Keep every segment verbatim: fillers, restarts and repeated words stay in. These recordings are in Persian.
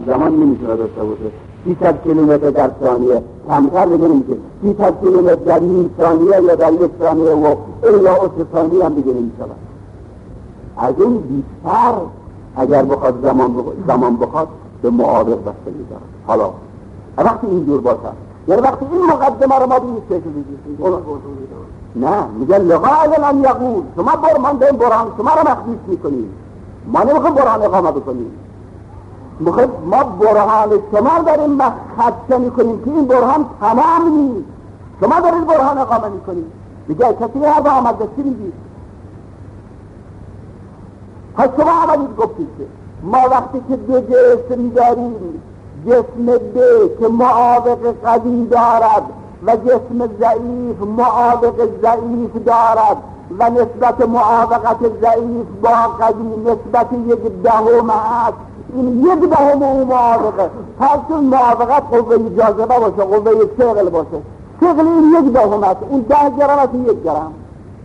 زمان نمیتونه داشته باشه. سیصد کیلومتر در ثانیه کمتر دیگه نمیشه. سیصد کیلومتر در نیم ثانیه یا در یک ثانیه و الا اصل ثانیه هم دیگه نمیشه. از این بیشتر اگر بخواد زمان بخواد, زمان بخواد به معارض بستگی داره. حالا وقتی اینجور باشه، یعنی وقتی این مقدمه رو ما بینید چه چیزی نه میگن لغای لن یقول شما برمان داریم برهان شما رو مخدیش میکنید، ما نمیخوام برهان اقامه بکنیم، میخوام ما برهان شما داریم خدشه میکنیم که این برهان تمام نیست، شما دارید برهان اقامه میکنید. دیگه کسی هر با آمد دستی میگید پس شما آمدید گفتید که ما وقتی که دو جسم داریم، جسم ب که معاوق قوی دارد و جسم ضعیف معاوق ضعیف دارد و نسبت معاوقت ضعیف با قوی نسبت یک دهم است، این یک دهم اون معاوقه، پس اون معاوقت قوه جاذبه باشه، قوه ثقل باشه، ثقل این یک دهم است، اون ده گرم است، این یک گرم.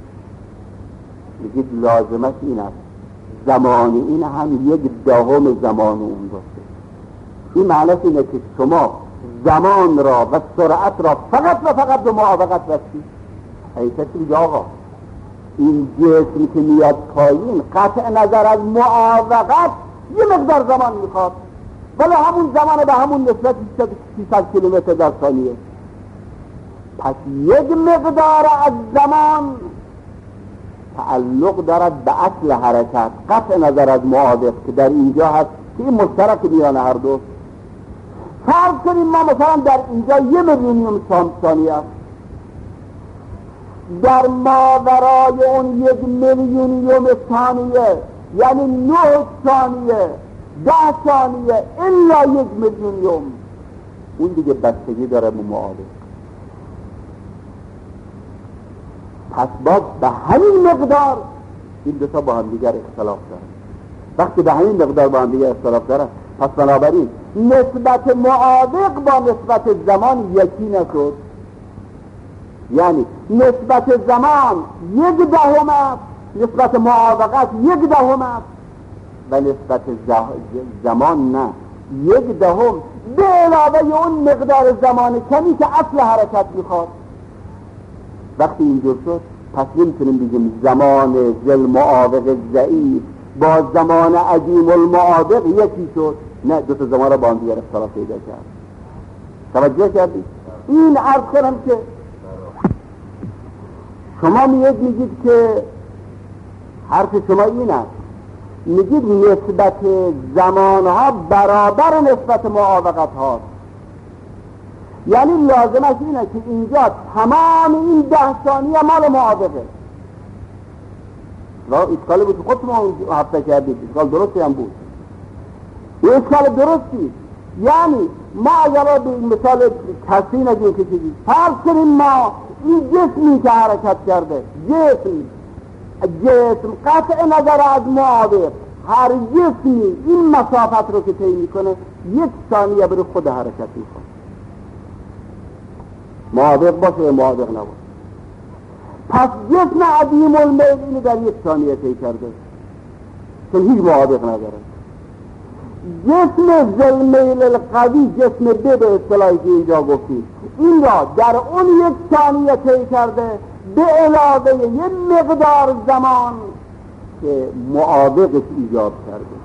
میگید لازمش این است زمان این هم یک دهم زمان اون باشه. این معنیش اینه که شما زمان را و سرعت را فقط و فقط به معاوقت رسید. حیثیت میگه آقا این جسمی که میاد پایین قطع نظر از معاوقت یه مقدار زمان میخواد، ولی همون زمان به همون نسبت سیصد کیلومتر در ثانیه. پس یک مقدار از زمان تعلق دارد به اصل حرکت، قطع نظر از معاوق که در اینجا هست که این مشترک میان هر دو. فرض کنیم ما مثلا در اینجا یه میلیونیوم ثانیه است، در ماورای اون یک میلیونیوم ثانیه یعنی نه ثانیه ده ثانیه الا یک میلیونیوم، اون دیگه بستگی داره به معاوق. پس باز به همین مقدار این دو تا با هم دیگر اختلاف داره. وقتی به همین مقدار با هم دیگر اختلاف داره، پس بنابراین نسبت معاوق با نسبت زمان یکی نشد، یعنی نسبت زمان یک دهم است، نسبت معاوقت یک دهم است و نسبت زمان نه، یک دهم به علاوه اون مقدار زمان کمی که اصل حرکت میخواد. وقتی اینجور شد پس نمیتونیم بگیم زمان ذل معاوق ضعیف با زمان عدیم المعاوق یکی شد، نه، دو تا زمان را با هم دیگر اختلاف پیدا کرد. توجه کردید؟ این عرض کنم که شما میگید میگید که حرف شما این است، میگید نسبت زمانها برابر نسبت معاوقت هاست، یعنی لازمش اینه که اینجا تمام این ده ثانیه مال معاوقه. لا اشکال بود خود ما هفته کردید، اشکال درستی هم بود، این اشکال درستی. یعنی ما اگر به مثال کسی نگیم که چیزی فرض کنیم ما این جسمی که حرکت کرده، جسم جسم قطع نظر از معاوق، هر جسمی این مسافت رو که طی میکنه یک ثانیه برای خود حرکت میکنه، معاوق باشه یا معاوق نباشه. پس جسم عدیم المیل اینو در یک ثانیه طی کرده چون هیچ معاوق نداره. جسم ذل میل القوی، جسم ب به اصطلاحی که اینجا گفتیم، این را در اون یک ثانیه طی کرده به علاوه یه مقدار زمان که معاوقش ایجاد کرده.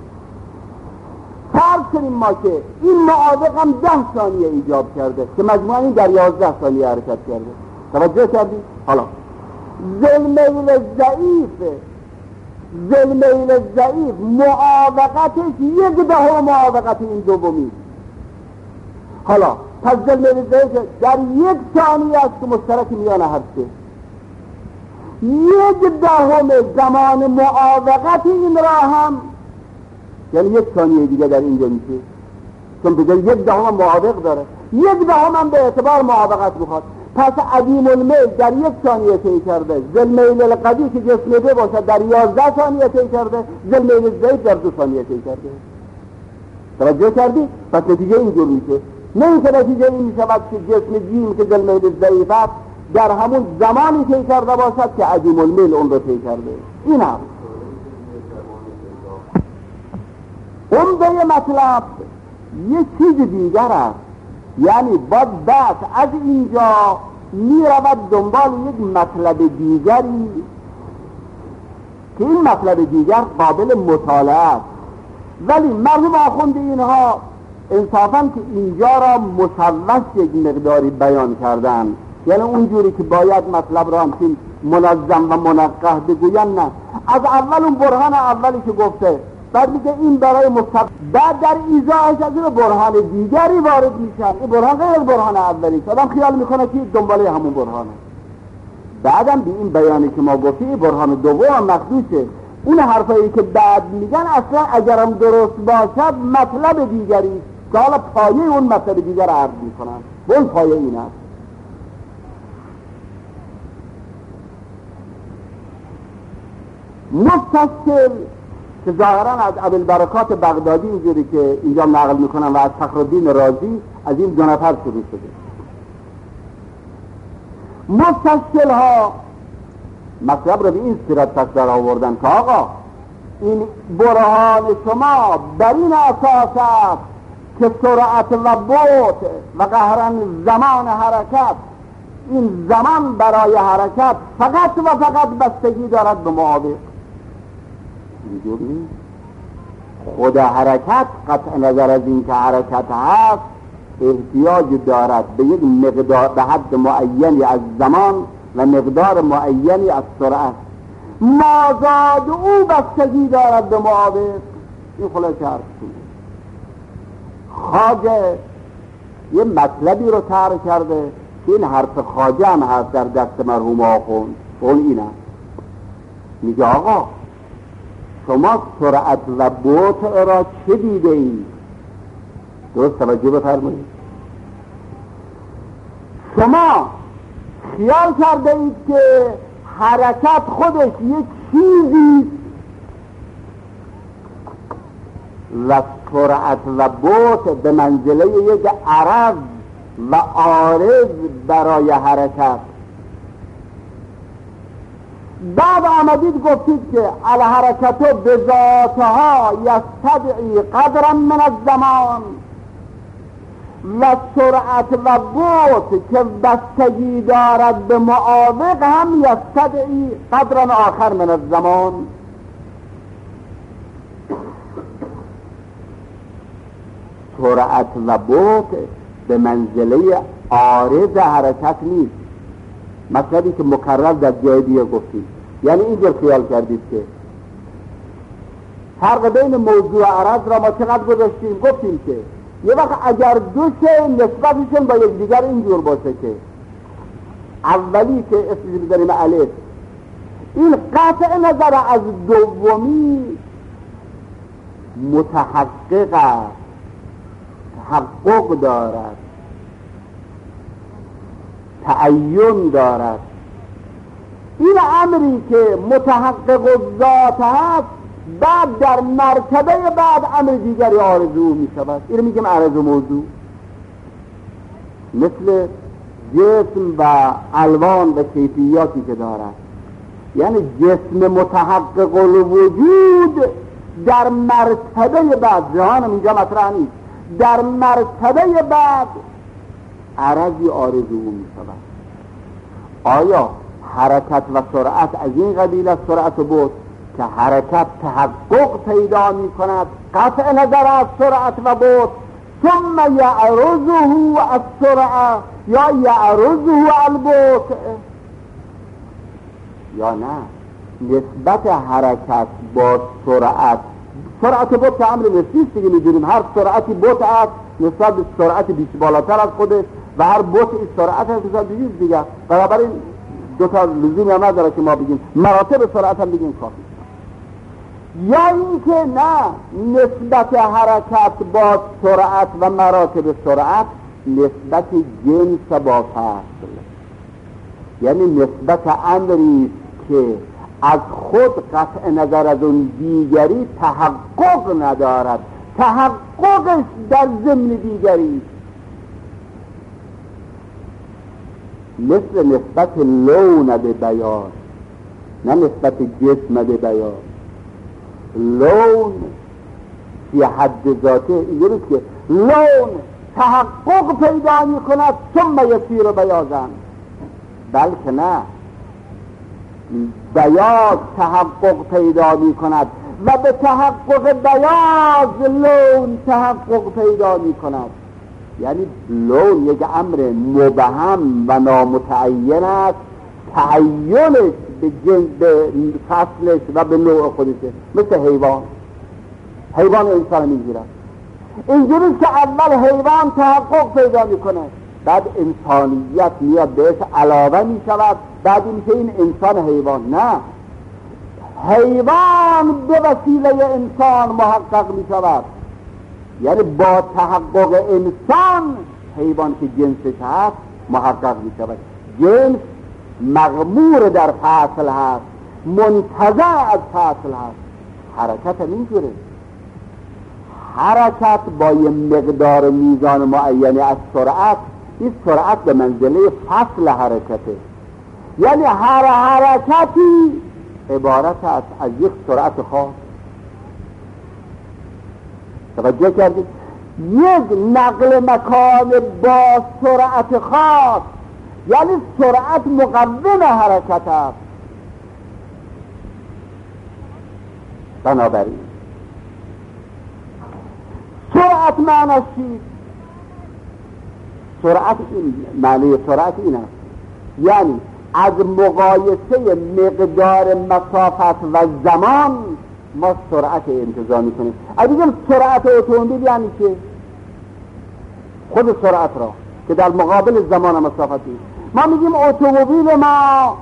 فرض کنیم ما که این معاوق هم ده ثانیه ایجاد کرده که مجموعاً این در یازده ثانیه حرکت کرده. توجه کردید؟ حالا ذل میل ضعیف، ذل میل ضعیف معاوقتش یک دهم معاوقت این دومی. حالا پس ذل میل ضعیف در یک ثانیه است که مشترک میان هر سه، یک دهم زمان معاوقت این را هم، یعنی یک ثانیه دیگه در اینجا میشه، چون بجای یک دهم معاوق داره، یک دهم هم به اعتبار معاوقت میخواد. پس عدیم المیل در یک ثانیه طی کرده، ذل میل القوی که جسم ده باشد در یازده ثانیه طی کرده، ذل میل ضعیف در دو ثانیه طی کرده. توجه کردی؟ پس نتیجه اینجور میشه، نه اینکه نتیجه این میشود که جسم جیم که ذل میل ضعیف است در همون زمانی طی کرده باشد که عدیم المیل اون رو طی کرده. این هم عمده مطلب یه چیز دیگر است. یعنی باید بعد از اینجا می رود دنبال یک مطلب دیگری که این مطلب دیگر قابل مطالعه است، ولی مردم آخوند اینها انصافاً که اینجا را مشوش یک مقداری بیان کردن، یعنی اونجوری که باید مطلب را همچین منظم و منقح بگوین، نه، از اول اون برهان اولی که گفته بعد میگه این برای مستقل، بعد در ایضاحش از این برهان دیگری وارد میشن. این برهان غیر از برهان اولی، آدم خیال میکنه که دنباله همون برهانه. بعدم به این بیانی که ما گفتیم برهان دوم مخدوشه. اون حرفایی که بعد میگن اصلا اگرم درست باشد مطلب دیگری که حالا پایه اون مطلب دیگر عرض میکنن. و اون پایه این است. مستشکل که ظاهرا از ابوالبرکات بغدادی اینجوری که اینجا نقل میکنن و از فخرالدین رازی از این دو نفر شروع شده. مستشکل ها مطلب رو به این صورت پس در آوردن که آقا این برهان شما بر این اساس است که سرعت و بعد و قهرن زمان حرکت، این زمان برای حرکت فقط و فقط بستگی دارد به معاوق. اینجوری خود حرکت قطع نظر از این که حرکت هست احتیاج دارد به یک مقدار، به حد معینی از زمان و مقدار معینی از سرعت. مازاد او بستگی دارد به معاوق. این خلاصه حرف کنه. خواجه یه مطلبی رو طرح کرده که این حرف خواجه هم هست در دست مرحوم آخوند. اون اینه میگه آقا شما سرعت و بعد را چه دیده اید؟ درست توجه بفرمایید. شما خیال کرده اید که حرکت خودش یک چیزی و سرعت و بعد به منزله یک عرض و عارض برای حرکت. بعد آمدید گفتید که الحرکت به ذاتها یستدعی قدرا من الزمان و سرعت و بعد که بستگی دارد به معاوق هم یستدعی قدرا آخر من الزمان. سرعت و بعد به منزله عارض حرکت نیست. مطلبی که مکرر در جای دیگه گفتید، یعنی اینجور خیال کردید که فرق بین موضوع و عرض را ما چقدر گذاشتیم؟ گفتیم که یه وقت اگر دو شی نسبتشون با یک دیگر اینجور باشه که اولی که اسمش بذاریم الف، این قطع نظر از دومی متحقق است، تحقق دارد، تعین دارد. این امری که متحقق ذات هست بعد در مرتبه بعد امر دیگری آرزو می شود. این رو میگیم عرض موضوع. مثل جسم و الوان و کیفیاتی که دارد، یعنی جسم متحقق الوجود در مرتبه بعد، جهانم اینجا مطرح نیست، در مرتبه بعد عرضی آرزو می شود. آیا حرکت و سرعت از این قبیل از سرعت و بعد که حرکت تحقق پیدا می کند قطع نظر از سرعت و بعد ثم یعرضه السرعه یا یعرضه البعد، یا نه نسبت حرکت با سرعت، سرعت بعد که امر نسبیست دیگه، میدونیم هر سرعتی بعد است نسبت به سرعت بیش بالاتر از خودش و هر بعد سرعت هست نسبت به دیگه. بنابراین دو تا لزومی هم نداره که ما بگیم مراتب سرعت هم بگیم کافی. یا اینکه نه، نسبت حرکت با سرعت و مراتب سرعت نسبت جنس با فصل، یعنی نسبت امری که از خود قطع نظر از اون دیگری تحقق ندارد، تحققش در ضمن دیگری، مثل نسبت لون به بیان، نه نسبت جسم به بیان. لون فی حد ذاته اینجوری که لون تحقق پیدا می کند ثم یصیر بیاضا، بلکه نه، بیاض تحقق پیدا می کند و به تحقق بیاض لون تحقق پیدا می کند. یعنی لون یک امر مبهم و نامتعین است، تعینش به جنس، به فصلش و به نوع خودشه، مثل حیوان. حیوان انسان میگیرد اینجوری که اول حیوان تحقق پیدا میکنه، بعد انسانیت میاد بهش علاوه میشود، بعد میشه این انسان حیوان. نه، حیوان به وسیله انسان محقق میشود، یعنی با تحقق انسان حیوان که جنسش هست محقق میشود. جنس مغمور در فصل هست، منتزع از فصل هست. حرکت هم اینجوره، حرکت با یه مقدار میزان معینی از سرعت، این سرعت به منزله فصل حرکته، یعنی هر حرکتی عبارت است از یک سرعت خاص. توجه کردید؟ یک نقل مکان با سرعت خاص، یعنی سرعت مقوم حرکت است. بنابراین سرعت معنیش چیست؟ سرعت این معنی سرعت این است، یعنی از مقایسه مقدار مسافت و زمان ما سرعت انتزاع میکنیم. اگه بگیم سرعت اتومبیل یعنی چه؟ خود سرعت را که در مقابل زمان و مسافتی. ما میگیم اتومبیل ما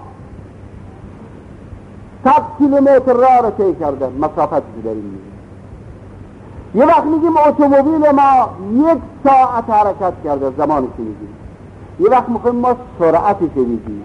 صد کیلومتر راه را طی کرده، مسافتی داریم میگیم. یه وقت میگیم اتومبیل ما یک ساعت حرکت کرده، زمانش میگیم. یه وقت میگیم ما سرعتش میگیم،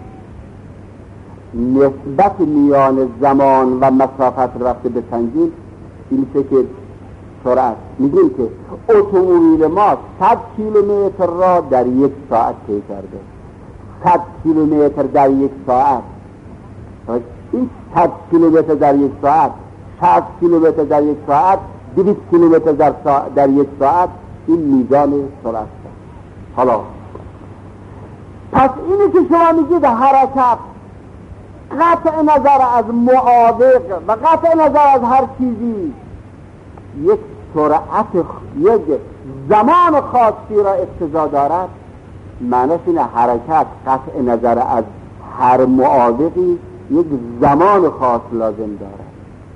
نسبت میان زمان و مسافت رفته به سنجیم، این که سرعت. میگیم که اتومبیل ما صد کیلومتر را در یک ساعت طی کرده. صد کیلومتر در یک ساعت، این صد کیلومتر در یک ساعت، صد کیلومتر در یک ساعت، دویست کیلومتر در, سا... در یک ساعت، این میزان سرعت است. حالا پس اینی که شما میگید حرکت، قطع نظر از معاوق و قطع نظر از هر چیزی، یک سرعت، یک زمان خاصی را اقتضا دارد، معنیش اینه حرکت قطع نظر از هر معاوقی یک زمان خاص لازم دارد.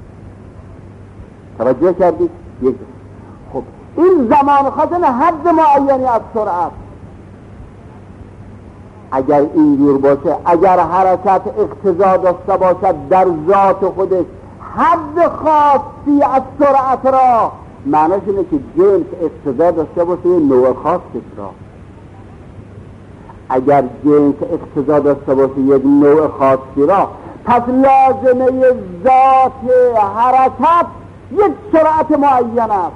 توجه کردید؟ یک خب این زمان خاص نه حد معینی از سرعت. اگر اینجور باشه، اگر حرکت اقتضا داشته باشد در ذات خودش حد خاصی از سرعت را، معنیش اینه که جنس اقتضا داشته باشه نوع خاصش را. اگر جنس اقتضا داشته باشه یک نوع خاصی را، پس لازمه ذات حرکت یک سرعت معین است.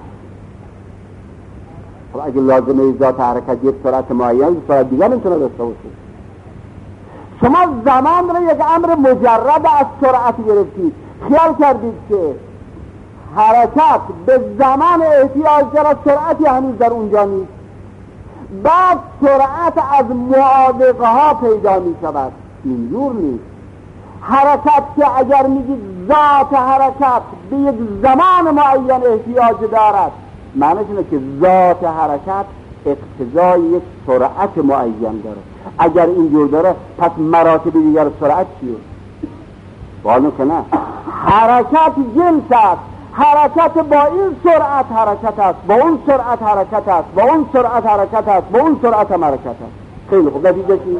خب اگر لازمه ذات حرکت یک سرعت معین، سرعت دیگر نمیتونه داشته باشه. شما زمان را یک امر مجرد از سرعت گرفتید، خیال کردید که حرکت به زمان احتیاج دارد، سرعتی هنوز در اونجا نیست. بعد سرعت از معاوقه ها پیدا می شود. اینجور نیست. حرکت که اگر میگید ذات حرکت به یک زمان معین احتیاج دارد، معنیش اینه که ذات حرکت اقتضای یک سرعت معین داره. اگر اینجور داره، پس مراتب دیگر سرعت چیه؟ معلومه که نه. حرکت جنس است، حرکت با این سرعت حرکت است، با اون سرعت حرکت است، با اون سرعت حرکت است، با اون سرعت هم حرکت است. خیلی خوب، نتیجه چی؟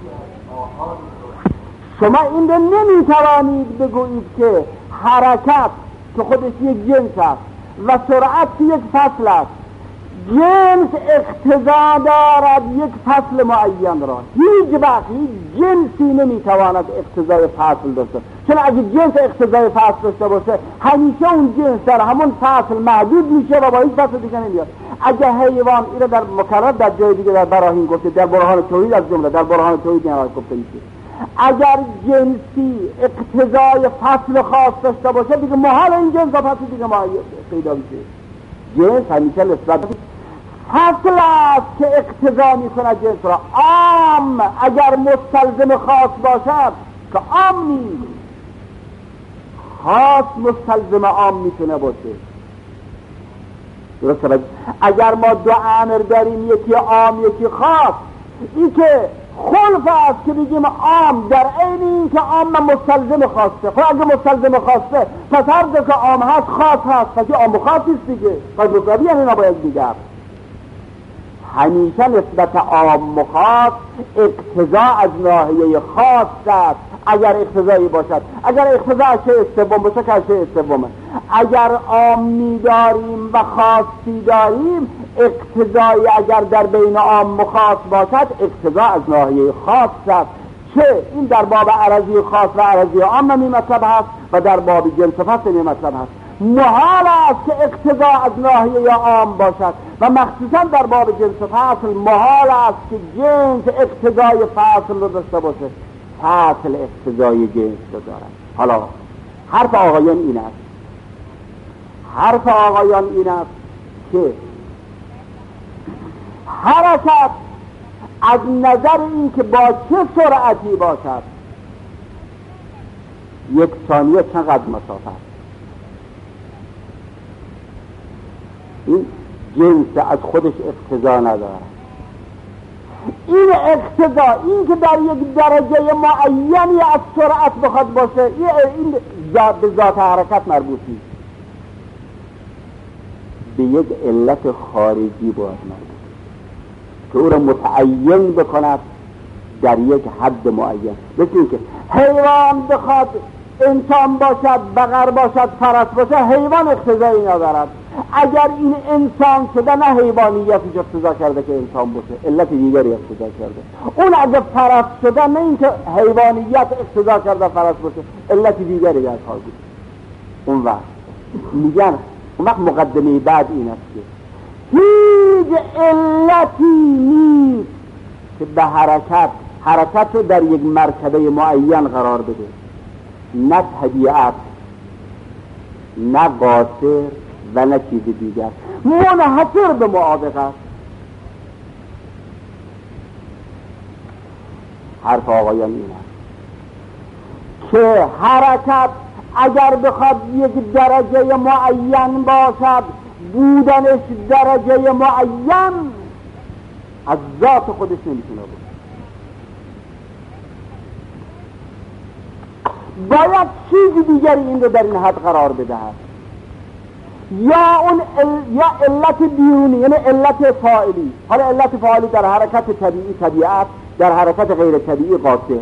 شما این رو نمیتوانید بگویید که حرکت که خودش یک جنس است و سرعت که یک فصل است، جنس اقتضا دارد یک فصل معین را. هیچ وقت هیچ جنسی نمیتواند اقتضای فصل داشته، چون اگه جنس اقتضای فصل داشته باشه، همیشه اون جنس در همون فصل محدود میشه و با هیچ فصل دیگه نمیاد. اگه حیوان، این در مکرر در جای دیگه در براهین گفته، در برهان توحید از جمله در برهان توحید این گفته میشه، اگر جنسی اقتضای فصل خاص داشته باشه، دیگه محال این جنس و فصل دیگه پیدا میشه. جنس همیشه نسبت حاصل است که اقتضا می کند جنس را. عام اگر مستلزم خاص باشد که عام نیست، خاص مستلزم عام میتونه باشه. درسته؟ اگر ما دو امر داریم، یکی عام یکی خاص، این که خلف است که بگیم عام در عین این که عام مستلزم خاصه. خب اگه مستلزم خاصه پس هر جا که عام هست خاص هست، پس عام و خاص است دیگه، پس مساوی یعنی نباید دیگر. همیشه نسبت عام و خاص اقتضا از ناحیه خاص است اگر اقتضایی باشد. اگر اقتضا از شیء سوم باشه که از شیء سومه. اگر عامی داریم و خاصی داریم، اقتضایی اگر در بین عام و خاص باشد اقتضا از ناحیه خاص است، چه این در باب عرضی خاص و عرضی عام می مطلب هست و در باب جنس فصل می مطلب هست. محال است که اقتضا از ناحیه عام باشد و مخصوصا در باب جنس فصل محال است که جنس اقتضای فصل رو داشته باشه، فصل اقتضای جنس رو دارد. حالا حرف آقایان این است، حرف آقایان این است که حرکت از نظر این که با چه سرعتی باشد، یک ثانیه چقدر مسافت، این جنس از خودش اقتضا نداره. این اقتضا، این که در یک درجه معینی از سرعت بخواد باشه، این به ذات حرکت مربوط نیست، به یک علت خارجی باید مربوط که او را متعین بکند در یک حد معین. مثل این که حیوان بخواد انسان باشد، بقر باشد، فرس باشه، حیوان اقتضایی ندارد. اگر این انسان شده، نه حیوانیتش اقتضا کرده که انسان باشه، علت دیگری اقتضا کرده. اون اگر فرس شده، نه این که حیوانیت اقتضا کرده فرس باشه، علت دیگری در کار بود. اون وقت میگن، اون وقت مقدمه بعد این است که هیچ علتی نیست که به حرکت حرکت رو در یک مرتبه معین قرار بده، نه طبیعت، نه قاصر و نه چیز دیگر، منحصر به معابق است. حرف آقایان این است که حرکت اگر بخواد یک درجه معین باشد، بودنش درجه معین از ذات خودش نمیتونه بود، باید چیز دیگری این رو در این حد قرار بدهد، یا اون ال... یا علت بیرونی، یعنی علت فاعلی. حالا علت فاعلی در حرکت طبیعی طبیعت، در حرکت غیر طبیعی قاصر،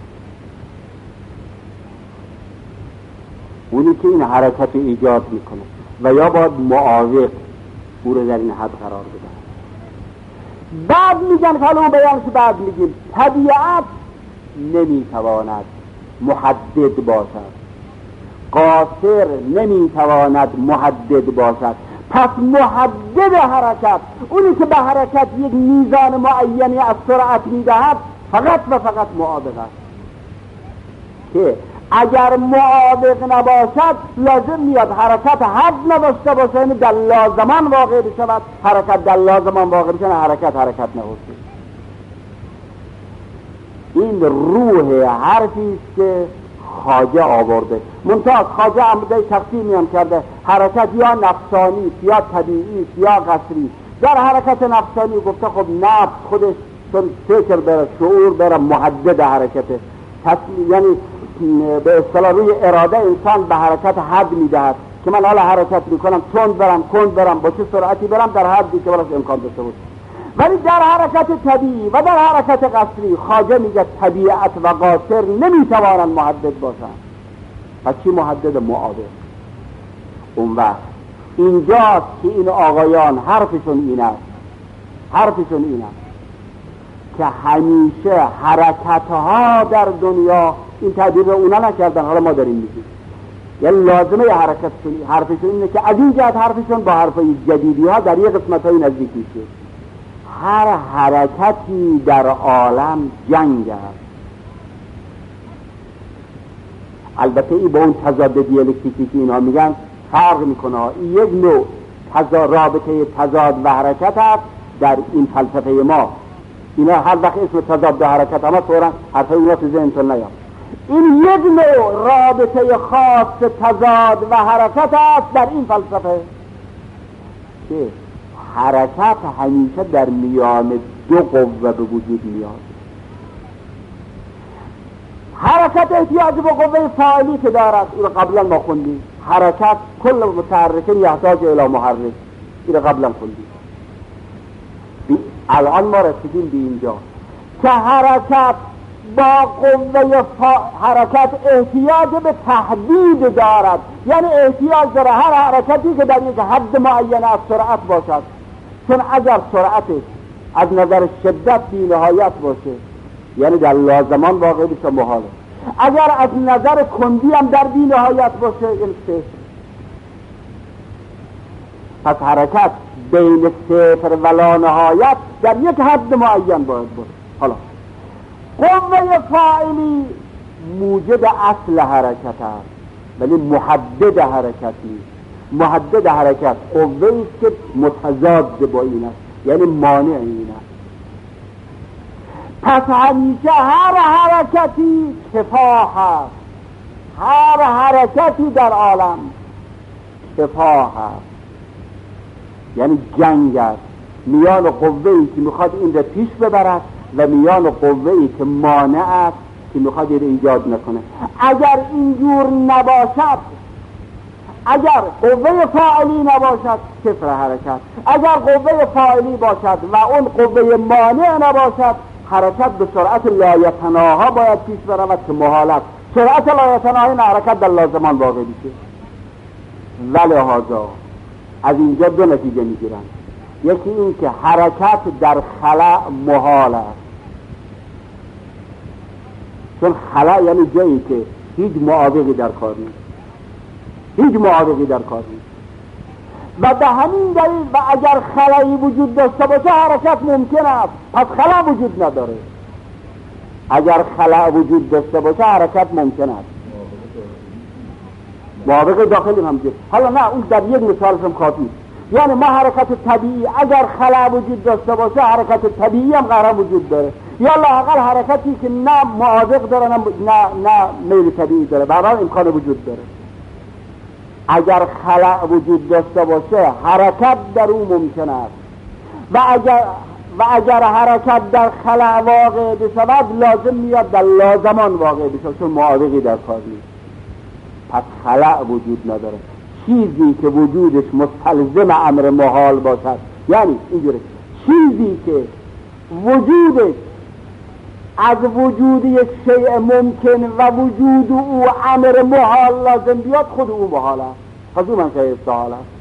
اونی که این حرکت ایجاد میکنه و یا باید معاوق او رو در این حد قرار بده. بعد میگن که حالا اون بیانش بعد میگیم طبیعت نمیتواند محدد باشد، قاصر نمیتواند محدد باشد. پس محدد حرکت، اونی که به حرکت یک میزان معینی از سرعت میدهد، فقط و فقط معابق است که اگر معابق نباشد لازم میاد حرکت حد نداشته باشه، یعنی در لازمان واقع بشود. حرکت در لازمان واقع بشه، حرکت حرکت نباشه. این روح حرفی است که خواجه آورده. منتها خواجه عمده تقسیمی هم کرده، حرکت یا نفسانی یا طبیعی یا قصری. در حرکت نفسانی گفته خب نفس خودش چون فکر بره، شعور بره، محدد حرکته، یعنی به اصطلاح روی اراده انسان به حرکت حد میدهد که من حالا حرکت میکنم، تند برم، کند برم، با چه سرعتی برم، در حدی که براش امکان داشته باشه. ولی در حرکت طبیعی و در حرکت قصری خواجه میگه طبیعت و قاصر نمیتوانند محدد باشند. پس چی محدد؟ معابق. اون وقت اینجاست که این آقایان حرفشون این است، حرفشون این است که همیشه حرکتها در دنیا، این تعبیر رو اونا نکردن، حالا ما داریم میگیم، یعنی لازمه حرکتشون حرفشون اینه که از این جهت حرفشون با حرفای جدیدی ها در یک قسمت های نزدیک میشه. هر حرکتی در عالم جنگ است. البته ای با اون تضاد دیالکتیکی که اینها میگن فرق میکنه. یک نوع تضاد، رابطه تضاد و حرکت است در این فلسفه ما. اینا هر وقت اسم تضاد و حرکت هم فوراً حرف اونا تو ذهنتون نیاد. این یک نوع رابطه خاص تضاد و حرکت است در این فلسفه که حرکت همیشه در میان دو قوه به وجود میاد. حرکت احتیاج به قوه فاعلی که دارد، این قبلا ما خوندیم. حرکت کل متحرکه یحتاج الی محرک، این قبلا خوندیم. الان ما رسیدیم به اینجا که حرکت با قوه فا... حرکت احتیاج به تحدید دارد، یعنی احتیاج داره هر حرکتی که در یک حد معین از سرعت باشد، چون اگر سرعتش از نظر شدت بی نهایت باشه یعنی در لازمان واقع بشه محاله، اگر از نظر کندی هم در بی نهایت باشه یعنی صفر. پس حرکت بین صفر و لا نهایت در یک حد معین باید باشه. حالا قوه فاعلی موجد اصل حرکت است ولی محدد حرکت نیست. محدد حرکت قوه است که متضاد با این است، یعنی مانع این است. پس همیشه هر حرکتی کفاح است، هر حرکتی در عالم کفاح است، یعنی جنگ است میان قوه‌ای که میخواد این را پیش ببرد و میان قوه‌ای که مانع است که میخواد این را ایجاد نکنه. اگر اینجور نباشد، اگر قوه فاعلی نباشد صفر حرکت، اگر قوه فاعلی باشد و اون قوه مانع نباشد حرکت به سرعت لایتناها باید پیش برود که محالت سرعت لایتناهی حرکت در لازمان واقع میشه. ولهذا از اینجا دو نتیجه میگیرن. یکی این که حرکت در خلأ محال است، چون خلأ یعنی جایی که هیچ معاوقی در کار نیست، هیچ معاوقی در کار نیست و به همین دلیل و اگر خلایی وجود داشته باشه حرکت ممکن است، پس خلا وجود نداره. اگر خلا وجود داشته باشه حرکت ممکن است. معاوقه داخلی هم جد. حالا نه اون در یک مثال هم کافی. یعنی ما حرکت طبیعی اگر خلا وجود داشته باشه حرکت طبیعی هم قرار وجود داره، یا لااقل حرکتی که نه معاوق داره نه نه میل طبیعی داره، برای امکان وجود داره. اگر خلأ وجود داشته باشه حرکت در او ممکن است و اگر و اگر حرکت در خلأ واقع بشود لازم میاد در لازمان واقع بشه، چون معاوقی در کار نیست. پس خلأ وجود نداره. چیزی که وجودش مستلزم امر محال باشد، یعنی اینجوری چیزی که وجودش از وجود یک شیء ممکن و وجود او امر محال لازم بیاد خود او محال است، پس او منشأ استحال است.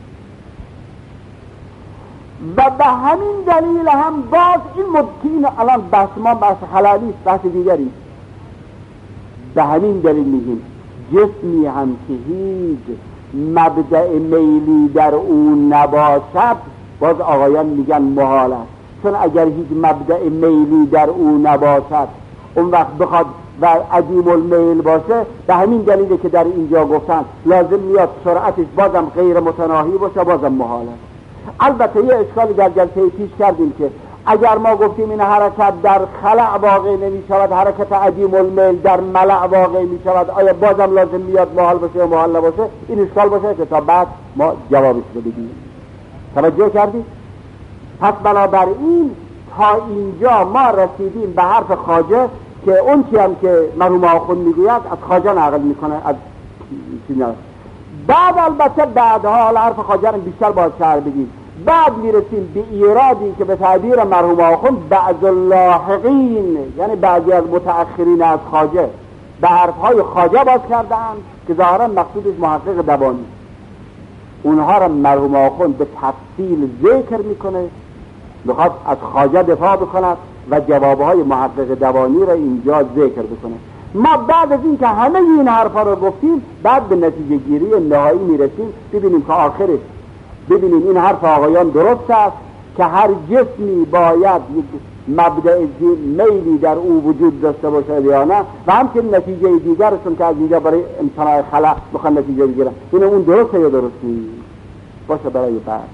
و به همین دلیل هم باز این مدکین الان بحث ما بحث حلالی است، بحث دیگری. به همین دلیل میگیم جسمی هم که هیچ مبدأ میلی در او نباشد باز آقایان میگن محال است، چون اگر هیچ مبدأ میلی در او نباشد اون وقت بخواد و عدیم المیل باشه، به همین دلیلی که در اینجا گفتن لازم میاد سرعتش بازم غیر متناهی باشه، بازم محال است. البته یه اشکالی در جلسه پیش کردیم که اگر ما گفتیم این حرکت در خلأ واقع نمی شود، حرکت عدیم المیل در ملأ واقع می شود، آیا بازم لازم میاد محال باشه یا محال نباشه؟ این اشکال باشه که تا بعد ما جوابش رو بدیم. توجه کردید؟ پس بنابراین تا اینجا ما رسیدیم به حرف خواجه که اون چی هم که مرحوم آخوند میگوید از خواجه نقل میکنه از چیزا. بعد البته بعدها حرف خواجه رو بیشتر باید شرح بگیم. بعد میرسیم به ایرادی که به تعبیر مرحوم آخوند بعض اللاحقین، یعنی بعضی از متأخرین از خواجه به حرفهای خواجه باز کردن که ظاهرا مقصودش محقق دبانی. اونها را مرحوم آخوند به تفصیل ذکر میکنه، میخواد از خواجه دفاع بکند و جوابهای محقق دوانی را اینجا ذکر بکنه. ما بعد از این که همه این حرفا رو گفتیم بعد به نتیجه گیری نهایی میرسیم، ببینیم که آخرش ببینیم این حرف آقایان درست است که هر جسمی باید یک مبدأ میلی در او وجود داشته باشه یا نه، و همچنین نتیجه دیگرشون که از اینجا برای امتناع خلأ بخوان نتیجه بگیرن، این اون درسته یا درست نیست. باشه برای بعد.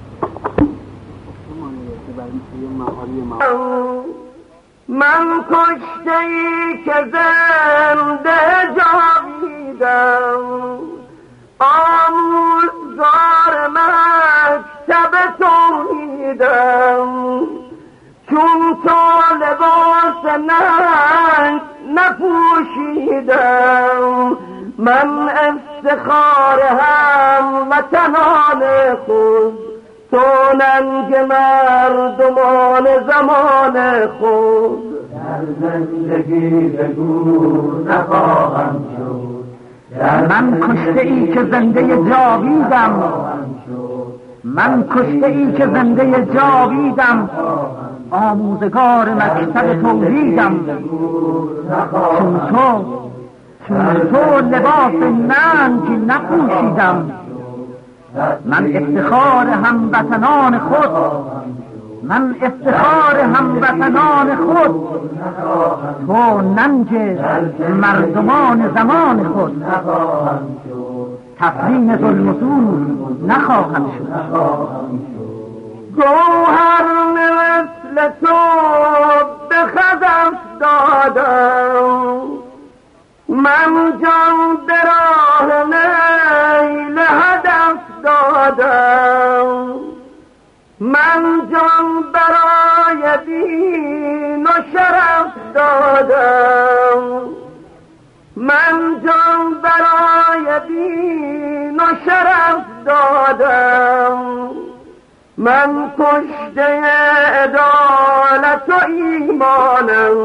من کشته ای که زنده جاویدم، آموزگار مکتب توحیدم، چون تو لباس ننگ نپوشیدم، من افتخار هم وطنان خود، تو ننگ مردمان زمان خود. در زندگی به گور نخواهم شد، من کشته ای که زنده جاویدم، من کشته ای که زنده جاویدم، آموزگار مکتب توحیدم، چون تو چون تو لباس ننگ نپوشیدم، من افتخار هموطنان خود، من افتخار هموطنان خود، تو ننگ مردمان زمان خود. تسلیم ظلم نخواهم شد. گوهر مثل تو به خزف دادم، من جان به راه نیل هدف دادم، من جان برای دین و شرف دادم، من جان برای دین و شرف دادم، من کشته عدالت و ایمانم،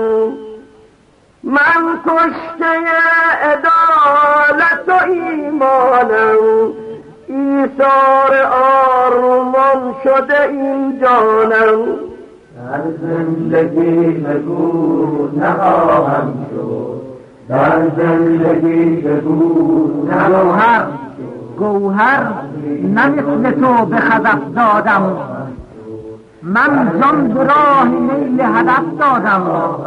من کشته عدالت و ایمانم، ایثار آرمان شده این جانم. در زندگی به گور نخواهم شد، در زندگی به گور گوهر گوهر نه مثل تو به خزف دادم، من جان به راه نیل هدف دادم،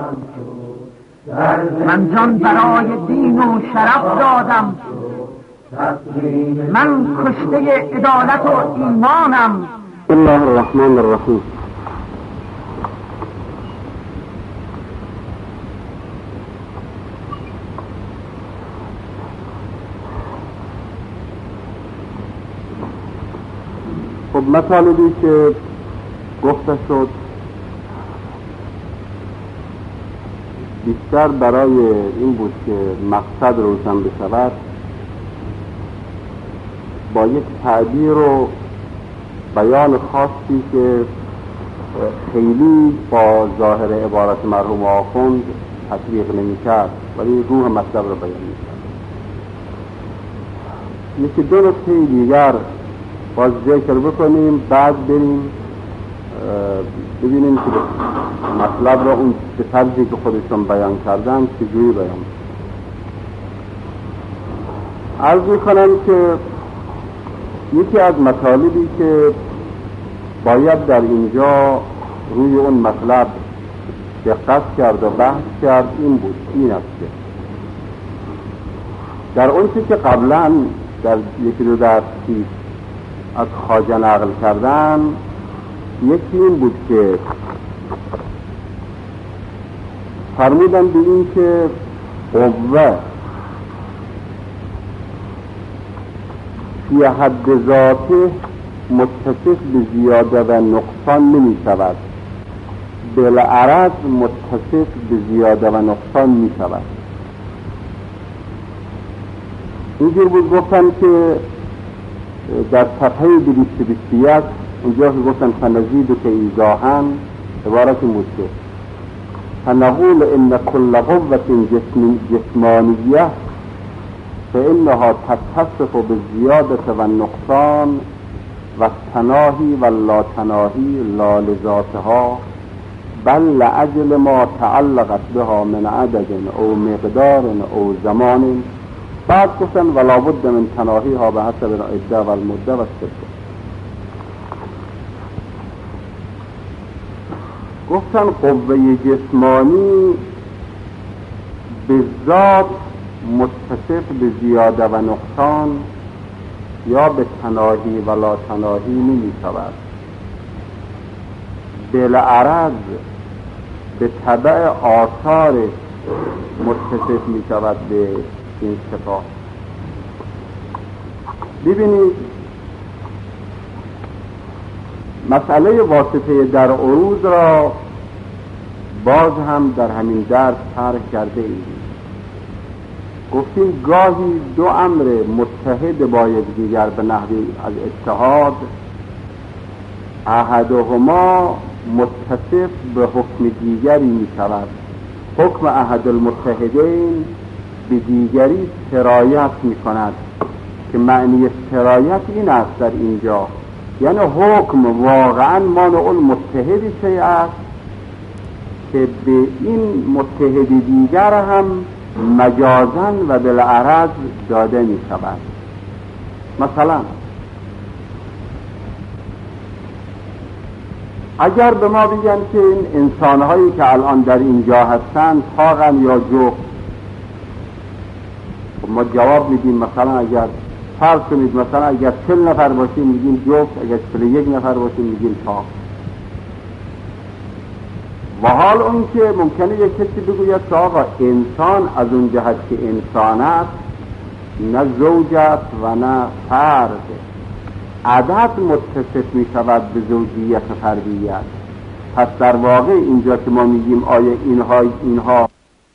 من جان برای دین و شرف دادم، من کشته عدالت و ایمانم. بسم الله الرحمن الرحیم. خب مطالبی که گفته شد بیشتر برای این بود که مقصد روشن بشود، با یک تعبیر و بیان خاصی که خیلی با ظاهر عبارت مرحوم آخوند تطبیق نمی کرد، ولی روح مطلب رو بیان می کرد. یکی دو نکته دیگر باز ذکر بکنیم، بعد بریم ببینیم که مطلب را اون به طرزی که خودشون بیان کردن چجوری بیان. عرض میکنم که یکی از مطالبی که باید در اینجا روی اون مطلب دقت کرد و بحث کرد این بود، این است که در اون چیزی که قبلا در یکی دو درس از خواجه نقل کردن، یکی این بود که فرمودن به این که قوه فی حد ذاته متصف به زیاده و نقصان نمی شود، بالعرض متصف به زیاده و نقصان می شود. اینجور بود گفتن که در صفحه دویست و بیست و یک اونجا که گفتن فنزیدو که ایزاهن عبارت این بود که فنقول ان کل قوة جسم جسمانیه فإنها تتصف بالزیادة والنقصان والتناهی واللاتناهی لا لذاتها بل لأجل ما تعلقت بها من عدد او مقدار او زمان. بعد گفتن ولا بد من تناهیها به حسب العده والمده والسبب. گفتن قوه جسمانی به ذات متصف به زیاده و نقصان یا به تناهی و لا تناهی نمی شود، بالعرض به تبع آثار متصف می شود به این صفات. ببینید مسئله واسطه در عروض را باز هم در همین درس طرح کرده ایم. گفتیم گاهی دو امر متحد با یکدیگر به نحوی از اتحاد، احدهما متصف به حکم دیگری می شود، حکم احد المتحدین به دیگری سرایت می کند که معنی سرایت این است در اینجا، یعنی حکم واقعا مانع المتحد شیء است که به این متحد دیگر هم مجازن و بالعرض داده می شود. مثلا اگر به ما بگن که این انسانهایی که الان در اینجا هستند طاقن یا جفت، ما جواب میدیم مثلا اگر فرض کنید مثلا اگر چل نفر باشیم میگیم جفت، اگر چل یک نفر باشیم میگیم طاق. و حال اون که ممکنه یک کسی بگوید که آقا انسان از اون جهت که انسان است نه زوج است و نه فرد، عدد متصف می شود به زوجیت و فردیت. پس در واقع اینجا که ما میگیم آیا اینها اینها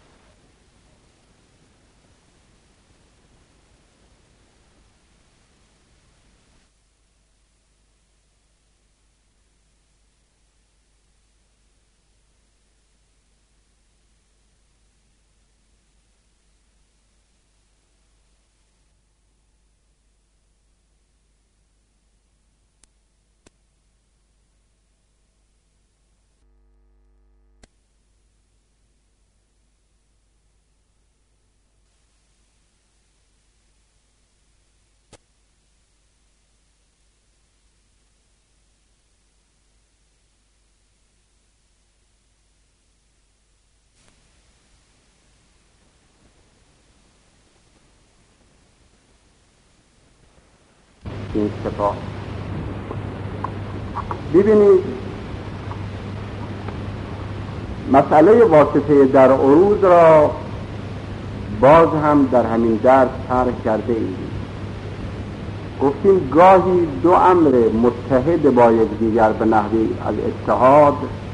این صفات. ببینید مسئله واسطه در عروض را باز هم در همین درس طرح کرده ایم. گفتیم گاهی دو امر متحد با یکدیگر به نحوی از اتحاد،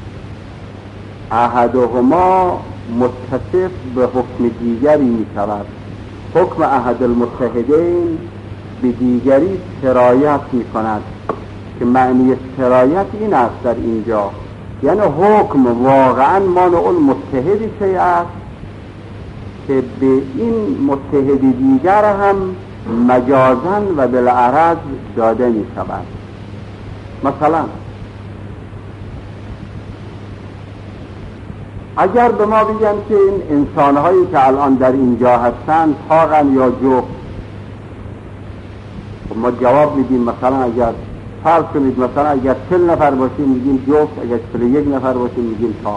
احدهما متصف به حکم دیگری می شود، حکم احد المتحدین به دیگری سرایت می کند که معنی سرایت این است در اینجا، یعنی حکم واقعا مانع المتحد شیء است که به این متحد دیگر هم مجازن و بالعرض داده می شود. مثلا اگر به ما بگن که این انسانهایی که الان در اینجا هستند طاقن یا جفت، ما جواب میدیم مثلا اگر فرض کنید مثلا اگر چل نفر باشیم میگیم جفت، اگر چل یک نفر باشیم میگیم طاق.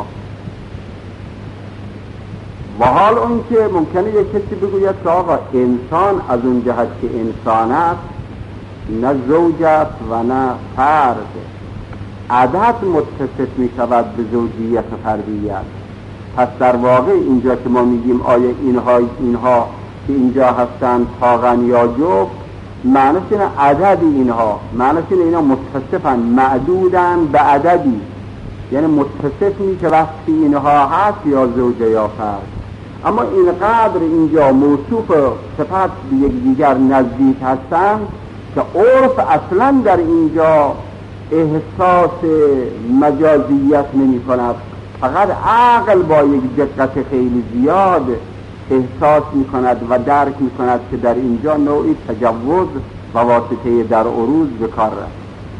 و حال اون که ممکنه یک کسی بگوید که آقا انسان از اون جهت که انسان است نه زوج است و نه فرد، عدد متصف می شود به زوجیت و فردیت. پس در واقع اینجا که ما میگیم آیا اینها اینها که اینجا هستند طاقن یا جفت، معنیش اینه عدد اینها، معنیش اینه اینا متصفن، معدودن به عددی، یعنی متصف میشه وقتی اینها هست یا زوجه یا فرد. اما اینقدر اینجا موصوف صفت به یک دیگر نزدیک هستن که عرف اصلا در اینجا احساس مجازیت نمی کند، فقط عقل با یک دقت خیلی زیاد احساس می کند و درک می کند که در اینجا نوعی تجوز و واسطه در عروض بکار رفت.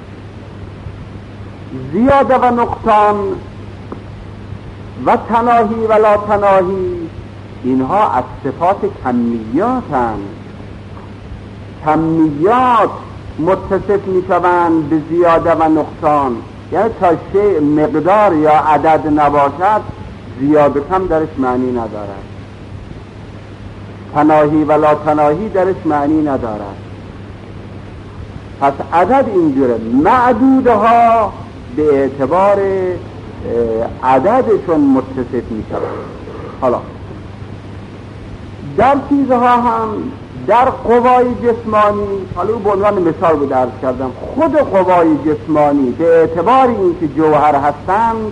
زیاده و نقصان و تناهی و لا تناهی اینها از صفات کمیات هستند. کمیات متصف می شوند به زیاده و نقصان، یعنی تا شیء مقدار یا عدد نباشد زیاده کم درش معنی ندارد، تناهی و لا تناهی درش معنی ندارد. پس عدد اینجوره، معدودها به اعتبار عددشون متصف می شود. حالا در چیزها هم در قوای جسمانی، حالا به عنوان مثال بود عرض کردم، خود قوای جسمانی به اعتبار اینکه جوهر هستند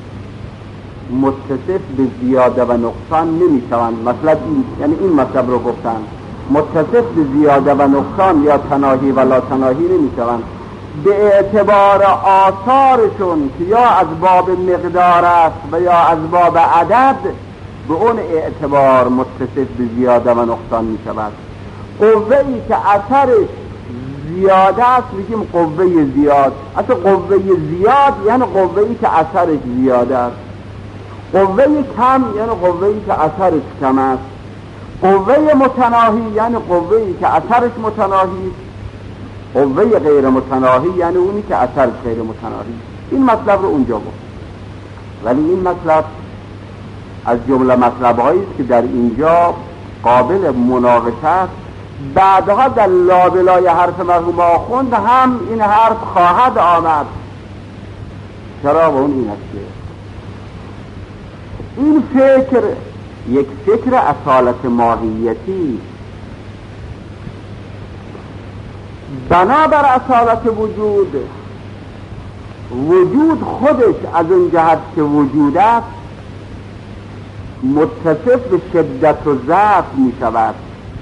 متصف به زیاده و نقصان نمی شوند. مطلب این، یعنی این مطلب رو گفتن، متصف به زیاده و نقصان یا تناهی و لا تناهی نمی شوند به اعتبار آثارشون که یا از باب مقدار است و یا از باب عدد، به اون اعتبار متصف به زیاده و نقصان می شود. قوه‌ای که اثرش زیاده است میگیم قوه زیاد. اصلا قوه زیاد یعنی قوه‌ای که اثرش زیاده است. قوه کم یعنی قوه‌ای که اثرش کم است. قوه متناهی یعنی قوه‌ای که اثرش متناهی. قوه غیر متناهی یعنی اونی که اثرش غیر متناهی. این مطلب رو اونجا گفت. ولی این مطلب از جمله مطلب‌هایی است که در اینجا قابل مناقشه است. بعدها در لابلای حرف مرحوم آخوند هم این حرف خواهد آمد. چرا؟ و اون این است که این فکر یک فکر اصالت ماهیتی، بنابر اصالت وجود، وجود خودش از اون جهت که وجود است متصف به شدت و ضعف می شود.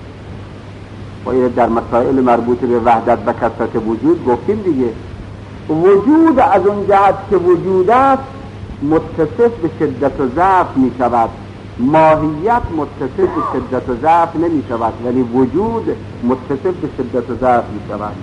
باید در مسائل مربوط به وحدت و کثرت وجود گفتیم دیگه، وجود از اون جهت که وجود است متصف به شدت و ضعف می شود. ماهیت متصف به شدت و ضعف نمی شود، ولی وجود متصف به شدت و ضعف می شود.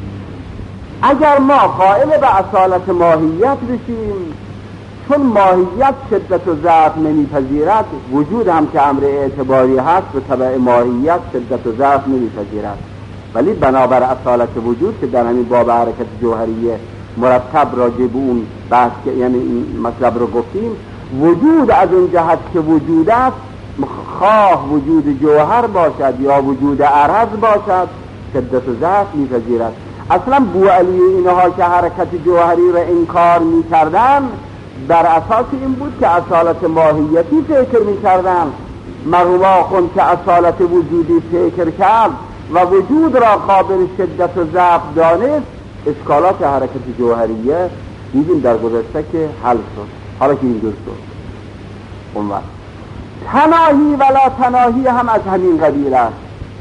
اگر ما قائل به اصالت ماهیت بشیم، چون ماهیت شدت و ضعف نمیپذیرد، وجود هم که امر اعتباری هست به تبع ماهیت شدت و ضعف نمیپذیرد. ولی بنابر اصالت وجود که در همین باب حرکت جوهریه مرتب راجع به اون بحث، یعنی این مطلب رو گفتیم، وجود از اون جهت که وجود است، خواه وجود جوهر باشد یا وجود عرض باشد، شدت و ضعف میپذیرد. اصلا بوعلی اینها که حرکت جوهری را انکار میکردن در اساس این بود که اصالت ماهیتی فکر میکردن. مرحوم آخوند که اصالت وجودی فکر کرد و وجود را قابل شدت و ضعف دانست، اشکالات حرکت جوهریه دیدیم در گذشته که حل شد. حالا که این جز شد اون وقت تناهی ولا تناهی هم از همین قبیل است.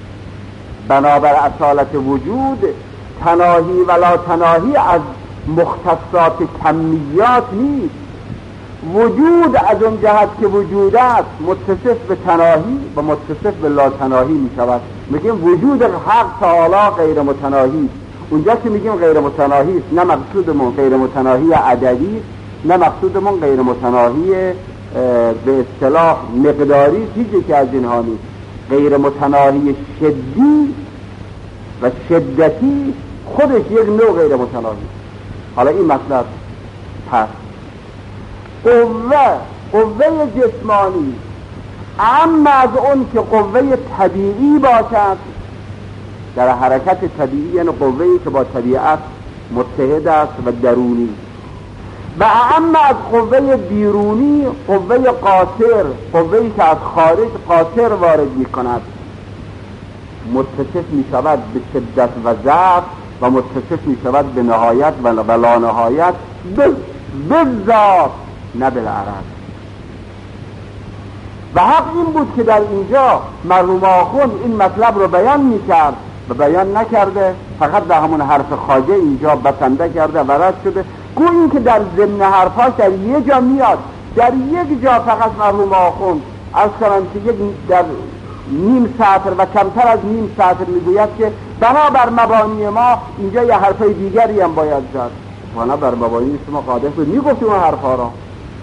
بنابر اصالت وجود تناهی ولا تناهی از مختصات کمیات نیست. وجود از اون جهت که وجود است متصف به تناهی و متصف به لا تناهی می شود. میگیم وجود حق تعالی غیر متناهی. اونجا که میگیم غیر متناهی است، نه مقصودمون غیر متناهی عددی، نه مقصودمون غیر متناهی به اصطلاح مقداری، چیزی که از اینها نیست. غیر متناهی شدی و شدتی خودش یک نوع غیر متناهی. حالا این مطلب پس قوه قوه جسمانی، اما از اون که قوه طبیعی باشد، در حرکت طبیعی یعنی قوه‌ای که با طبیعت متحد است و درونی، و اما از قوه بیرونی قوه قاصر، قوه‌ای که از خارج قاصر وارد می کند، متصف می شود به شدت و ضعف و متصف می شود به نهایت و لا نهایت بالذات نه بالعرض. و حق این بود که در اینجا مرحوم آخوند این مطلب رو بیان می کرد و بیان نکرده، فقط در همون حرف خواجه اینجا بسنده کرده و رد شده. گویا این که در ضمن حرفاش در یک جا میاد، در یک جا فقط مرحوم آخوند از کنم که یک در نیم سطر و کمتر از نیم سطر میگوید که بنابر مبانی ما اینجا یه حرفای دیگری هم باید زد. بنابر مبانی شما قادر بود میگفتیم اون حرفا را.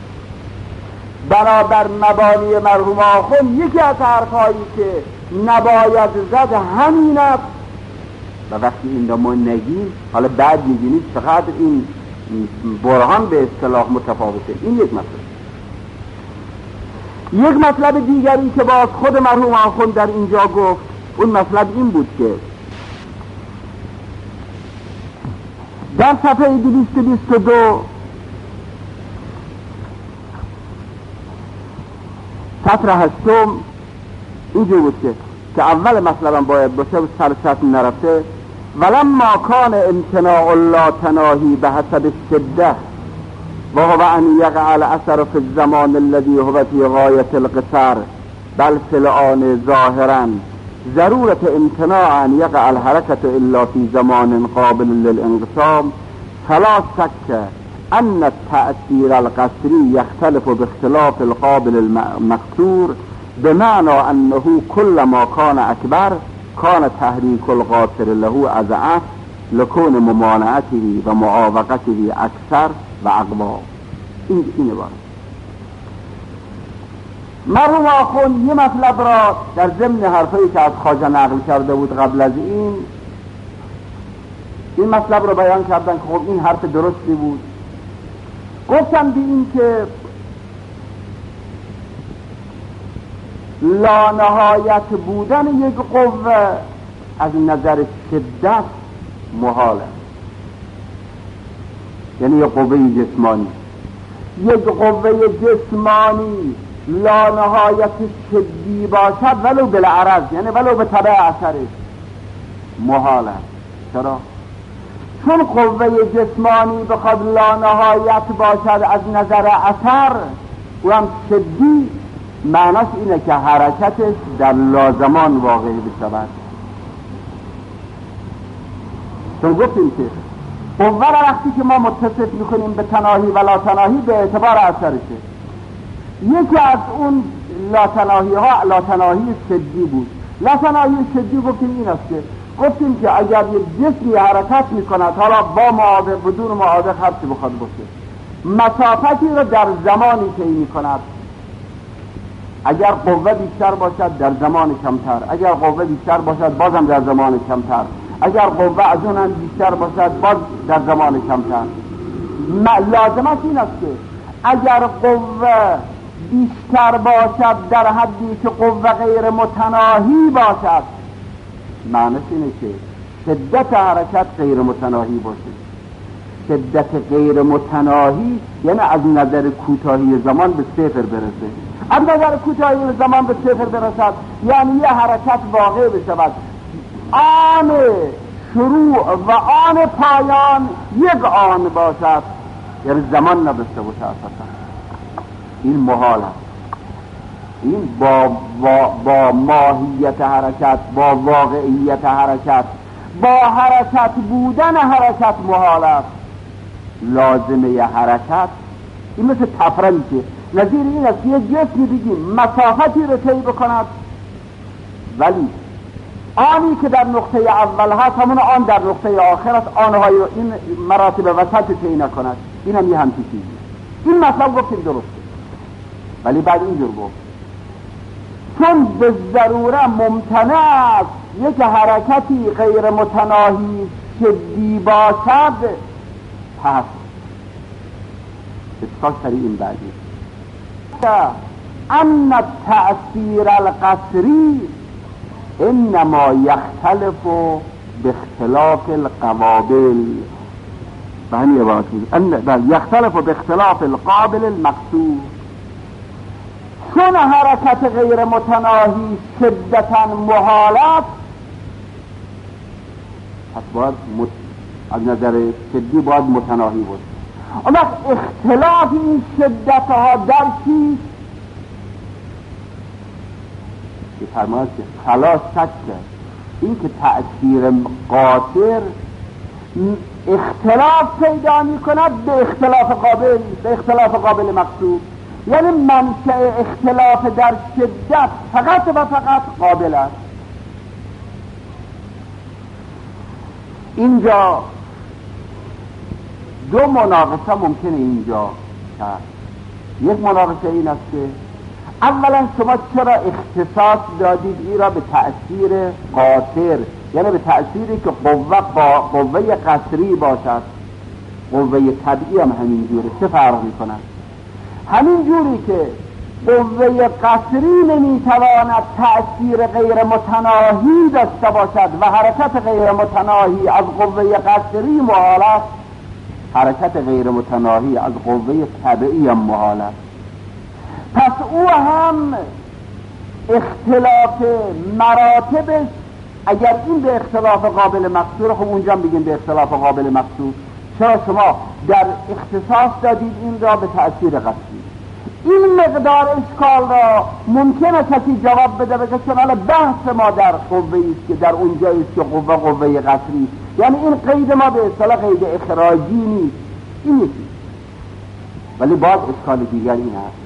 بنابر مبانی مرحوم آخوند یکی از حرفایی که نباید زد همین است. و وقتی این را ما نگیم، حالا بعد میگینید چقدر این برهان به اصطلاح متفاوته. این یک مطلب. یک مطلب دیگری که باز خود مرحوم آخوند در اینجا گفت، اون مطلب این بود که در صفحه دویست و بیست و دو سطر هشتم اینجور بود که که اول مطلبم باید باشه و سر سطر نرفته. ولما کان امتناع الله تناهی به حسب الشده و هو ان یقع الاثر فی الزمان الذي هو فی غایت القصر بل فی الآن ظاهرا ضرورت امتناع ان یقع الحرکت الا فی زمان قابل للانقسام فلا شک ان التأثیر القصری یختلف باختلاف القابل المقصور بمعنى انه كل ما كان اکبر کان تحریک القاصر له اضعف لکون ممانعته و معاوقته اکثر و اقوا. این اینه باره مرحوم آخوند یه مطلب را در ضمن حرفایی که از خواجه نقل کرده بود قبل از این این مطلب را بیان کردن که خب این حرف درستی بود. گفتم به این که لانهایت بودن یک قوه از نظر شدت محاله، یعنی یک قوه جسمانی یک قوه جسمانی لانهایت شدی باشد ولو بالعرض، یعنی ولو به تبع اثرش محاله. چرا؟ چون قوه جسمانی بخواد لانهایت باشد از نظر اثر و هم شدی، معناش اینه که حرکتش در لازمان واقع بشود. چون گفتیم که قوه را وقتی که ما متصف میکنیم به تناهی و لا تناهی به اعتبار اثرشه. یکی از اون لا تناهی ها لا تناهی شدی بود. لا تناهی شدی گفتیم این است که گفتیم که اگر یک جسمی حرکت میکند حالا با معاوق بدون معاوق هر چی بخواد باشه، مسافتی رو در زمانی طی میکند. اگر قوه بیشتر باشد در زمان کمتر، اگر قوه بیشتر باشد بازم در زمان کمتر، اگر قوه از اون هم بیشتر باشد باز در زمان کمتر. لازمش این است که اگر قوه بیشتر باشد در حدی که قوه غیر متناهی باشد، معنیش اینه که شدت حرکت غیر متناهی باشه. شدت غیر متناهی یعنی از نظر کوتاهی زمان به صفر برسه. از نظر کوتاهی زمان به صفر برسد یعنی یه حرکت واقع بشود، آن شروع و آن پایان یک آن باشد، یعنی زمان نداشته باشه اساسا. این محال است. این با, با, با ماهیت حرکت، با واقعیت حرکت، با حرکت بودن حرکت محال است. لازمه حرکت این مثل تفرمی که نظیر این است که یک جسمی بگیم مسافتی رو طی بکند، ولی آنی که در نقطه اول هست همون آن در نقطه آخر است، آنهای این مراتب وسط طی نکند. این هم یه همچی چیزی. این مطلب گفتیم درسته، ولی بعد اینجور گفت چون به ضروره ممتنع است یک حرکتی غیر متناهی شدی باشد، پس بسیار سریع این بعدی ان التأثیر القصری انما یختلف باختلاف القوابل، بهنی عبارت بود یختلف باختلاف القابل المقصود. چون حرکت غیر متناهی شدتا محالت، پس باید مت... از نظر شدی باید متناهی بود. اما اختلاف این شدت ها در چی؟ که فرماید که خلا شک این که تأثیر قاطر اختلاف پیدا می کند به اختلاف قابل به اختلاف قابل مقصود، یعنی منشأ اختلاف در شدت فقط و فقط قابل است. اینجا دو مناقشه ممکنه اینجا کرد. یک مناقشه این است که اولا شما چرا اختصاص دادید این را به تأثیر قاطر، یعنی به تأثیری که قوه با قوه قصری باشد، قوه طبیعی هم همین جوره، چه فرق می کند؟ همین جوری که قوه قصری نمیتواند تأثیر غیر متناهی داشته باشد و حرکت غیر متناهی از قوه قصری محال است، حرکت غیر متناهی از قوه طبیعی هم محال است. پس او هم اختلاف مراتبش، اگر این به اختلاف قابل مقصور، خب اونجا هم بگیم به اختلاف قابل مقصور. چرا شما در اختصاص دادید این را به تأثیر قصری؟ این مقدار اشکال را ممکنه کسی جواب بده بگه چون بحث ما در قوه است که در اونجا است که قوه قوه قصری، یعنی این قید ما به اصطلاح قید اخراجی نیست، این نیست. ولی باز اشکال دیگر این هست،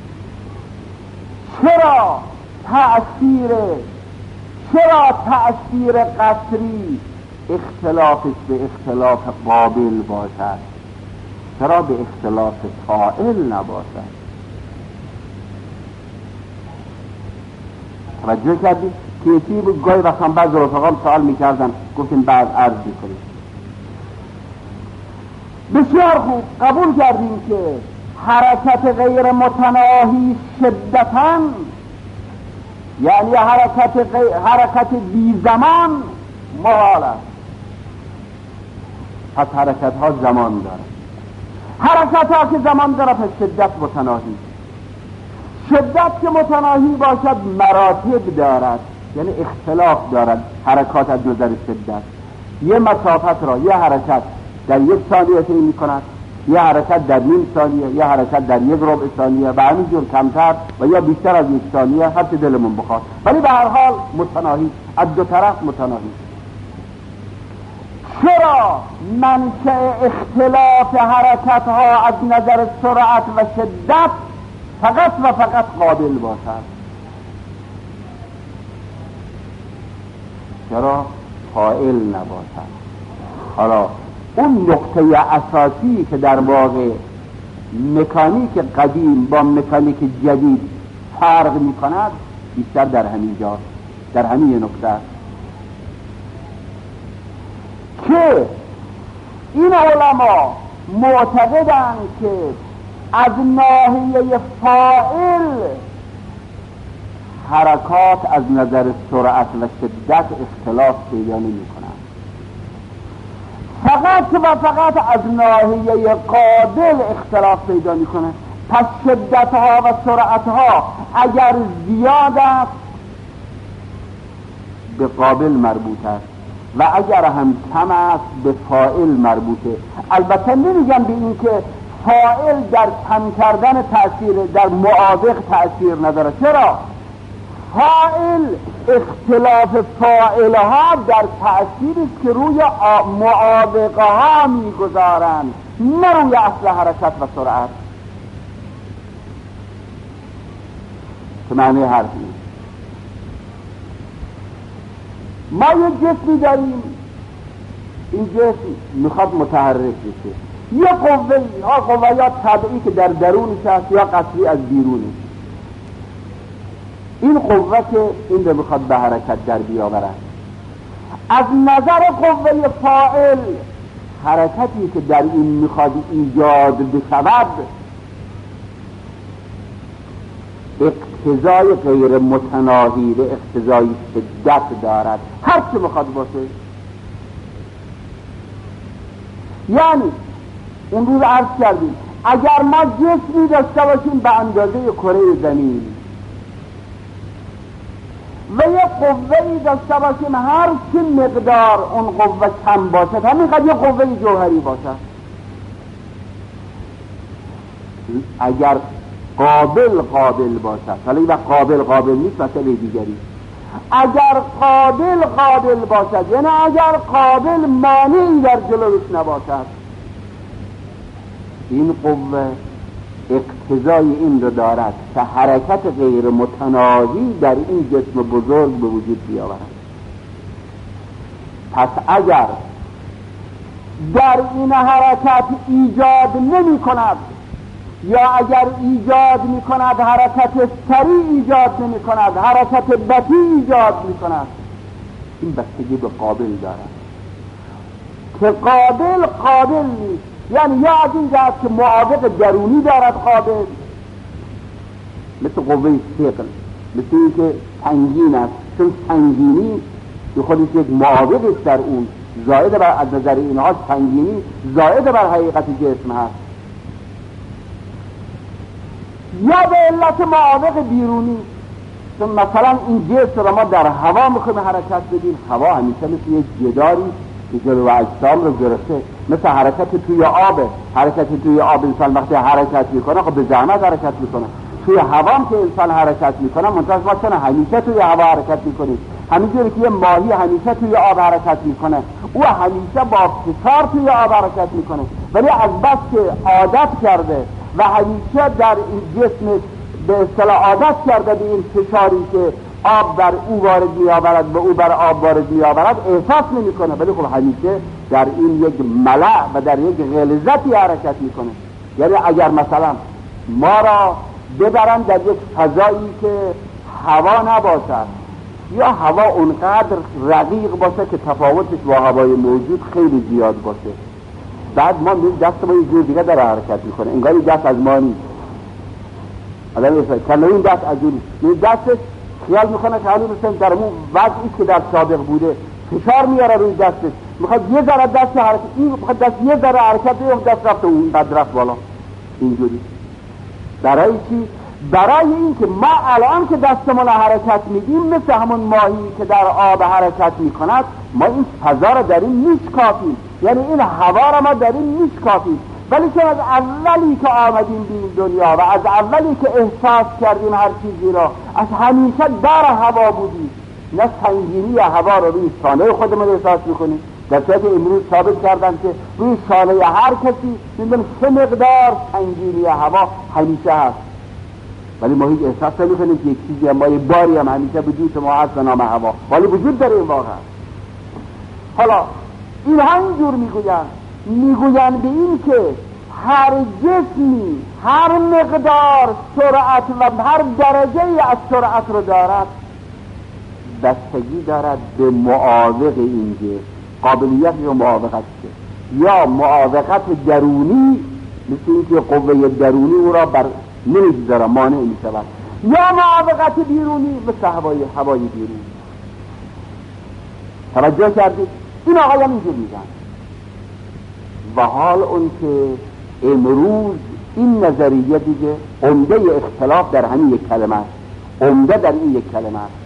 چرا تأثیر چرا تأثیر قصری اختلافش به اختلاف قابل باشد، چرا به اختلاف فاعل نباشد؟ توجه کردید که یکی بود گاهی وقتا بعض رفقام سوال میکردن، گفتیم بعد عرض بکنیم. بسیار خوب قبول کردیم که حرکت غیر متناهی شدتاً، یعنی حرکت غیر حرکت بی زمان محال است. پس حرکت ها زمان دارد. حرکت ها که زمان دارد پس شدت متناهی. شدت که متناهی باشد مراتب دارد، یعنی اختلاف دارد حرکات از نظر شدت. یه مسافت را یه حرکت در یک ثانیه طی می‌کند، یه حرکت در نیم ثانیه، یه حرکت در یک ربع ثانیه و همینجور کمتر و یا بیشتر از یک ثانیه، هر چه دلمون بخواد، ولی به هر حال متناهی، از دو طرف متناهی. چرا منشأ اختلاف حرکت ها از نظر سرعت و شدت فقط و فقط قابل باشد؟ چرا فاعل نباشد؟ حالا اون نقطه اساسی که در واقع مکانیک قدیم با مکانیک جدید فرق می کند بیشتر در همین جا، در همین نقطه است که این علما معتقدند که از ناحیه فاعل حرکات از نظر سرعت و شدت اختلاف پیدا نمی کنند، فقط و فقط از ناحیه قابل اختلاف پیدا می کنند. پس شدت ها و سرعت ها اگر زیاد است به قابل مربوط است و اگر هم کم است به فاعل مربوطه. البته نمیگم به این که فاعل در کم کردن تأثیر در معاوق تأثیر نداره. چرا؟ فاعل اختلاف فاعل ها در تأثیری است که روی معاوقه ها میگذارند، نه روی اصل حرکت و سرعت. که معنی حرفی ما یک جسمی داریم، این جسم میخواد متحرک بشه، یه قوه ها قوه یا طبعی که در درونش هست یا قصری از بیرونش. این قوه که این رو میخواد به حرکت در بیاورد. از نظر قوه فاعل حرکتی که در این میخواد ایجاد بشود اقتضای غیر متناهی و اقتضای شدت دارد، هر چه میخواد باشه. یعنی اون روز عرض کردیم اگر ما جسمی داشته باشیم به اندازه کره زمین و یه قوه‌ای داشته باشیم هر چه مقدار اون قوه کم باشد، همینقدر یه قوه جوهری باشد، اگر قابل قابل باشد، حالا این قابل قابل نیست مسئله دیگری، اگر قابل قابل باشد یعنی اگر قابل مانعی در جلوش نباشد، این قوه اقتضای این رو دارد که حرکت غیر متناهی در این جسم بزرگ به وجود بیاورد. پس اگر در این حرکت ایجاد نمی کند یا اگر ایجاد می کند حرکت سریع ایجاد نمی کند، حرکت بطیء ایجاد می کند، این بستگی به قابل دارد که قابل قابل نیست. یعنی یا از این جهت که معاوق درونی دارد قابل، مثل قوه ثقل، مثل این که سنگین است، چون سنگینی به خودش یک معاوق است در اون زائد بر از نظر اینها سنگینی زائد بر حقیقت جسم هست، یا به علت معاوق بیرونی. چون مثلا این جسم را ما در هوا میخوایم حرکت بدیم، هوا همیشه مثل یک جداری که جلو اجسام رو گرفته، مثل حرکت توی آب. حرکت توی آب انسان وقتی حرکت میکنه خب به زحمت حرکت میکنه. توی هوا هم که انسان حرکت میکنه منتظر ما چون همیشه توی هوا حرکت میکنیم، همینجوری که یه ماهی همیشه توی آب حرکت میکنه، او همیشه با فشار توی آب حرکت میکنه، ولی از بس که عادت کرده و همیشه در این جسم به اصطلاح عادت کرده به این فشاری که آب بر او وارد میآورد و او بر آب وارد میآورد احساس نمیکنه، ولی خب همیشه در این یک ملع و در یک غلظتی حرکت میکنه. یعنی اگر مثلا ما را ببرن در یک فضایی که هوا نباشد یا هوا اونقدر رقیق باشه که تفاوتش با هوای موجود خیلی زیاد باشه، بعد ما دست ما یه جور دیگه داره حرکت میکنه، انگاری دست از ما نیست. آدم میفهمه کنه این دست از اون این دستش خیال میکنه که حالی مثلا در اون وضعی که در سابق بوده فشار میاره روی دستش، میخواد یه ذره دست حرکت این میخواد دست یه ذره حرکت بده دست رفته اون بعد رفت بالا. اینجوری برای چی؟ برای این که ما الان که دستمون حرکت میدیم مثل همون ماهی که در آب حرکت میکند، ما این فضا رو در این میشکافیم، یعنی این هوا رو ما در این میشکافیم. ولی که از اولی که آمدیم به این دنیا و از اولی که احساس کردیم هر چیزی را، از همیشه در هوا بودیم، نه سنگینی هوا رو روی شانه خودمون احساس میکنیم. در صورت امروز ثابت کردن که روی شانه هر کسی میدونم چه مقدار سنگینی هوا همیشه هست، ولی ما هیچ احساس نمیکنیم که یک چیزی هم ما یه باری هم همیشه وجود ما هست به نام هوا، ولی وجود داره این واقعا. حالا این همینجور میگوین میگوین به این که هر جسمی هر مقدار سرعت و هر درجه از سرعت رو دارد بستگی دارد به معاوق این جسم، قابلیت یا موافقت شد، یا موافقت درونی مثل این که قوه درونی او را بر نمیگذاره مانع میشود، یا موافقت بیرونی مثل هوای هوای بیرونی. توجه کردید؟ این آقایان اینجور میگن. و حال اون که امروز این نظریه دیگه عمده اختلاف در همین یک کلمه است، عمده در این یک کلمه است.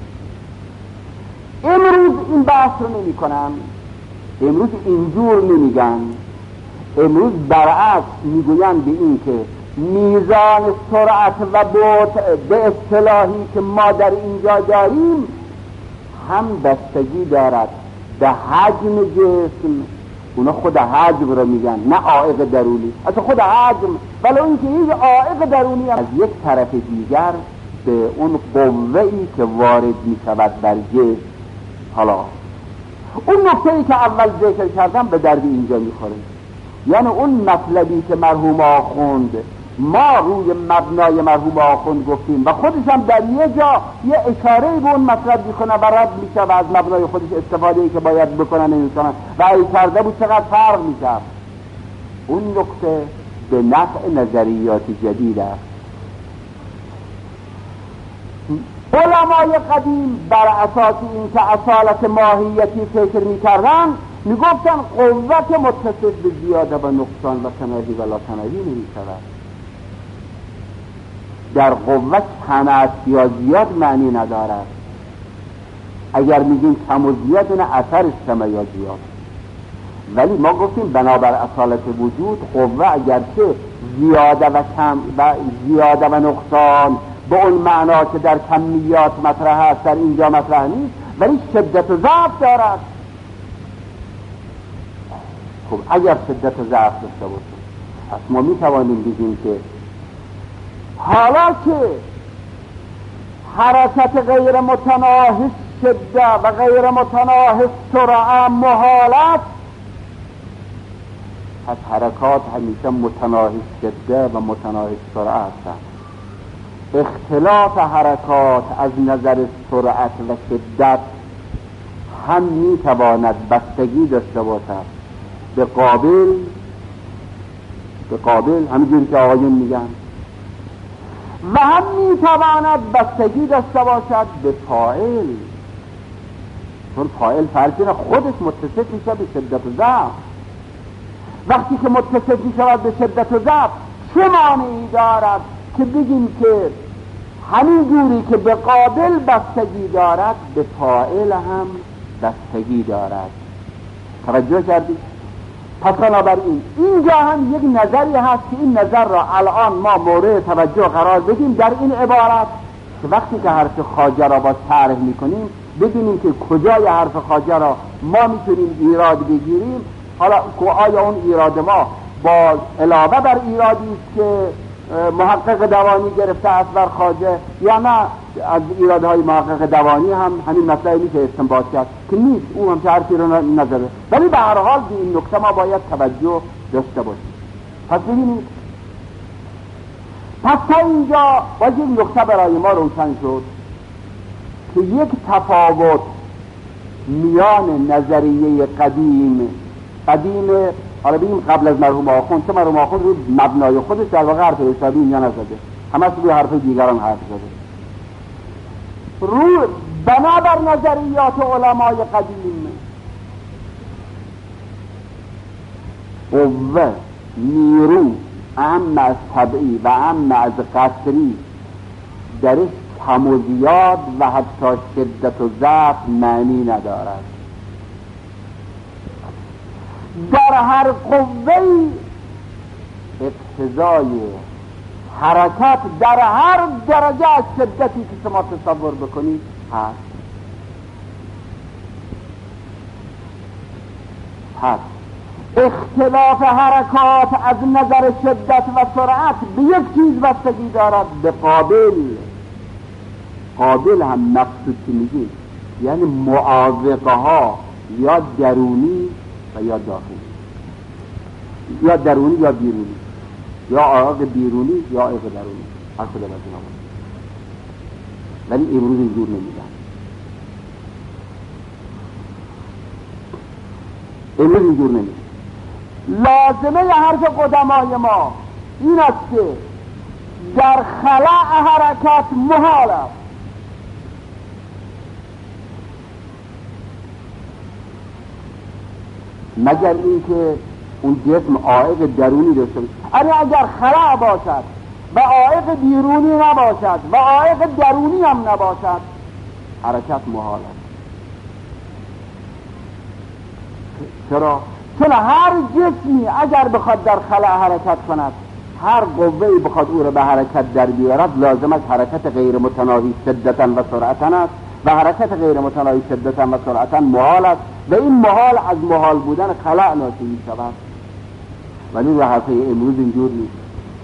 امروز این بحث رو نمی کنن، امروز اینجور نمیگن، امروز برعکس میگوین به این که میزان سرعت و بعد به اصطلاحی که ما در اینجا داریم هم بستگی دارد به حجم جسم. اونا خود حجم رو میگن، نه عائق درونی، اصلا خود حجم، ولی اون که هیچ عائق درونی هم. از یک طرف دیگر به اون قوه‌ای که وارد میشود در جسم. حالا اون نکته‌ای که اول ذکر کردم به درد اینجا میخوره، یعنی اون مطلبی که مرحوم آخوند ما روی مبنای مرحوم آخوند گفتیم و خودش هم در یه جا یه اشاره به اون مطلب میکنه و رد میشه و از مبنای خودش استفاده‌ای که باید بکنن نمیکنن و ای کرده بود چقدر فرق میشه. اون نکته به نفع نظریات جدید است. علمای قدیم بر اساس این که اصالت ماهیتی فکر میکردن میگفتن قوت متصف به زیاده و نقصان و تنوی و لا تنوی نمیشود. در قوت کمت یا زیاد معنی ندارد. اگر میگیم کم و زیاد نه اثرش کم یا زیاد، ولی ما گفتیم بنابر اصالت وجود قوه اگرچه زیاده و کم و زیاده و نقصان به اون معنا که در کمیات مطرح است در اینجا مطرح نیست، ولی شدت و ضعف دارد. خب اگر شدت و ضعف داشته باشه پس ما میتوانیم بگیم که حالا که حرکت غیر متناهی شده و غیر متناهی سرعه محالت، پس حرکات همیشه متناهی شده و متناهی سرعه هستند. اختلاف حرکات از نظر سرعت و شدت هم میتواند بستگی داشته باشد به قابل به قابل همینجوری که آقایون میگن، و هم میتواند بستگی داشته باشد به فاعل. چون فاعل فرضی را خودش متصف میشه به شدت و ضعف. وقتی که متصف میشه به شدت و ضعف، چه مانعی دارد که بگیم که همین جوری که به قابل بستگی دارد به فاعل هم بستگی دارد؟ توجه کردید؟ پس بنابراین اینجا هم یک نظری هست که این نظر را الان ما مورد توجه قرار بدیم در این عبارت، که وقتی که حرف خواجه را با شرح میکنیم بدونیم که کجای حرف خواجه را ما میتونیم ایراد بگیریم. حالا آیا اون ایراد ما با علاوه بر ایرادی است که محقق دوانی گرفته است بر خواجه، یا نه از ایرادهای محقق دوانی هم همین مسئله میشه استنباط کرد که نیست، اون هم حرفی رو نزده. ولی به هر حال به این نکته ما باید توجه داشته باشیم. پس ببینید، پس تا اینجا باید یک نکته برای ما روشن شد که یک تفاوت میان نظریه قدیم قدیم حالا بگیم قبل از مرحوم آخوند، چه مرحوم آخوند رو مبنای خودش در واقع حرف حسابی اینجا نزده، همه روی حرف دیگران حرف زده، رو بنابر نظریات علمای قدیم قوه، نیرو اهم از طبعی و اهم از قصری درش کم و زیاد و حتی شدت و ضعف معنی ندارد. در هر قوه‌ای اقتضای حرکت در هر درجه از شدتی که شما تصور بکنید هست. هست اختلاف حرکات از نظر شدت و سرعت به یک چیز بستگی دارد، به قابل. قابل هم مقصود که میگیم یعنی معاوقه ها یا درونی و یا داخلی، یا درونی یا بیرونی، یا عائق بیرونی یا عائق درونی، هر کدام از اینا بود. ولی امروز اینجور نمیدن. امروز اینجور نمیدن. لازمه حرف قدمای ما این است که در خلأ حرکت محال است. مگر اینکه اون جسم عائق درونی داشته باشه. اگر خلأ باشد و عائق بیرونی نباشد و عائق درونی هم نباشد، حرکت محال است. چرا؟ چون هر جسمی اگر بخواد در خلأ حرکت کند، هر قوه‌ای بخواد او را به حرکت در بیارد، لازم است حرکت غیر متناهی شدتا و سرعتا است و حرکت غیر متناهی شدتا و سرعتا محال است و این محال از محال بودن خلأ ناشی می شود. ولی روی حرفهای امروز اینجور نیست.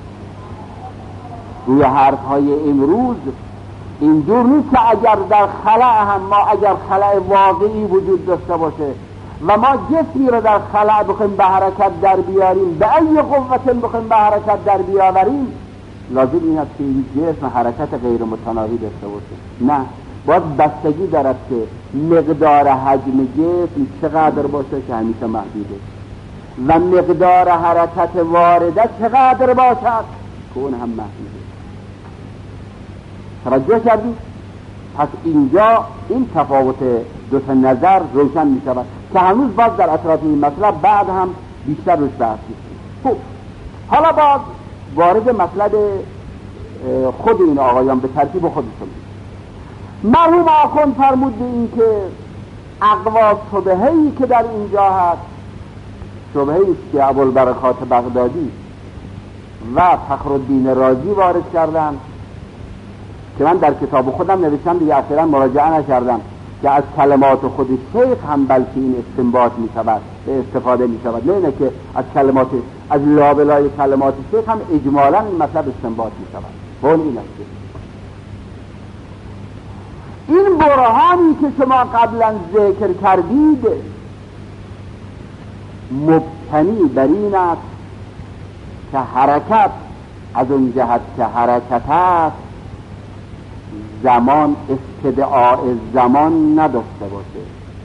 روی حرفهای امروز اینجور نیست که اگر در خلأ هم ما اگر خلأ واقعی وجود داشته باشه و ما جسمی رو در خلأ بخوایم به حرکت در بیاریم، به ای قوت بخوایم به حرکت در بیاوریم، لازم این است که این جسم حرکت غیر متناهی داشته باشه. نه، باید بستگی دارد که مقدار حجم جسم چقدر باشه که همیشه محدوده و مقدار حرکت وارده چقدر باشد که اون هم محدوده. توجه کردید؟ پس اینجا این تفاوت دو تا نظر روشن می شود که هنوز باز در اطراف این مسئله بعد هم بیشتر روش بحث می‌کنیم. خب حالا باز وارد مطلب خود این آقایان به ترتیب خودشون. مرحوم آخوند فرمود به این که اقوا شبهه‌ای که در اینجا هست، شبهه‌ای است که ابوالبرکات بغدادی و فخرالدین رازی وارد کردن، که من در کتاب خودم نوشتم دیگه اخیراً مراجعه نکردم، که از کلمات خود شیخ هم بلکه این استنباط می شود، به استفاده می شود، نه اینه که از کلمات از لابلای کلمات شیخ هم اجمالاً این مطلب استنباط می شود. اون این است این برهانی که شما قبلا ذکر کردید مبتنی بر این است که حرکت از اون جهت که حرکت است زمان استدعاء زمان نداشته باشه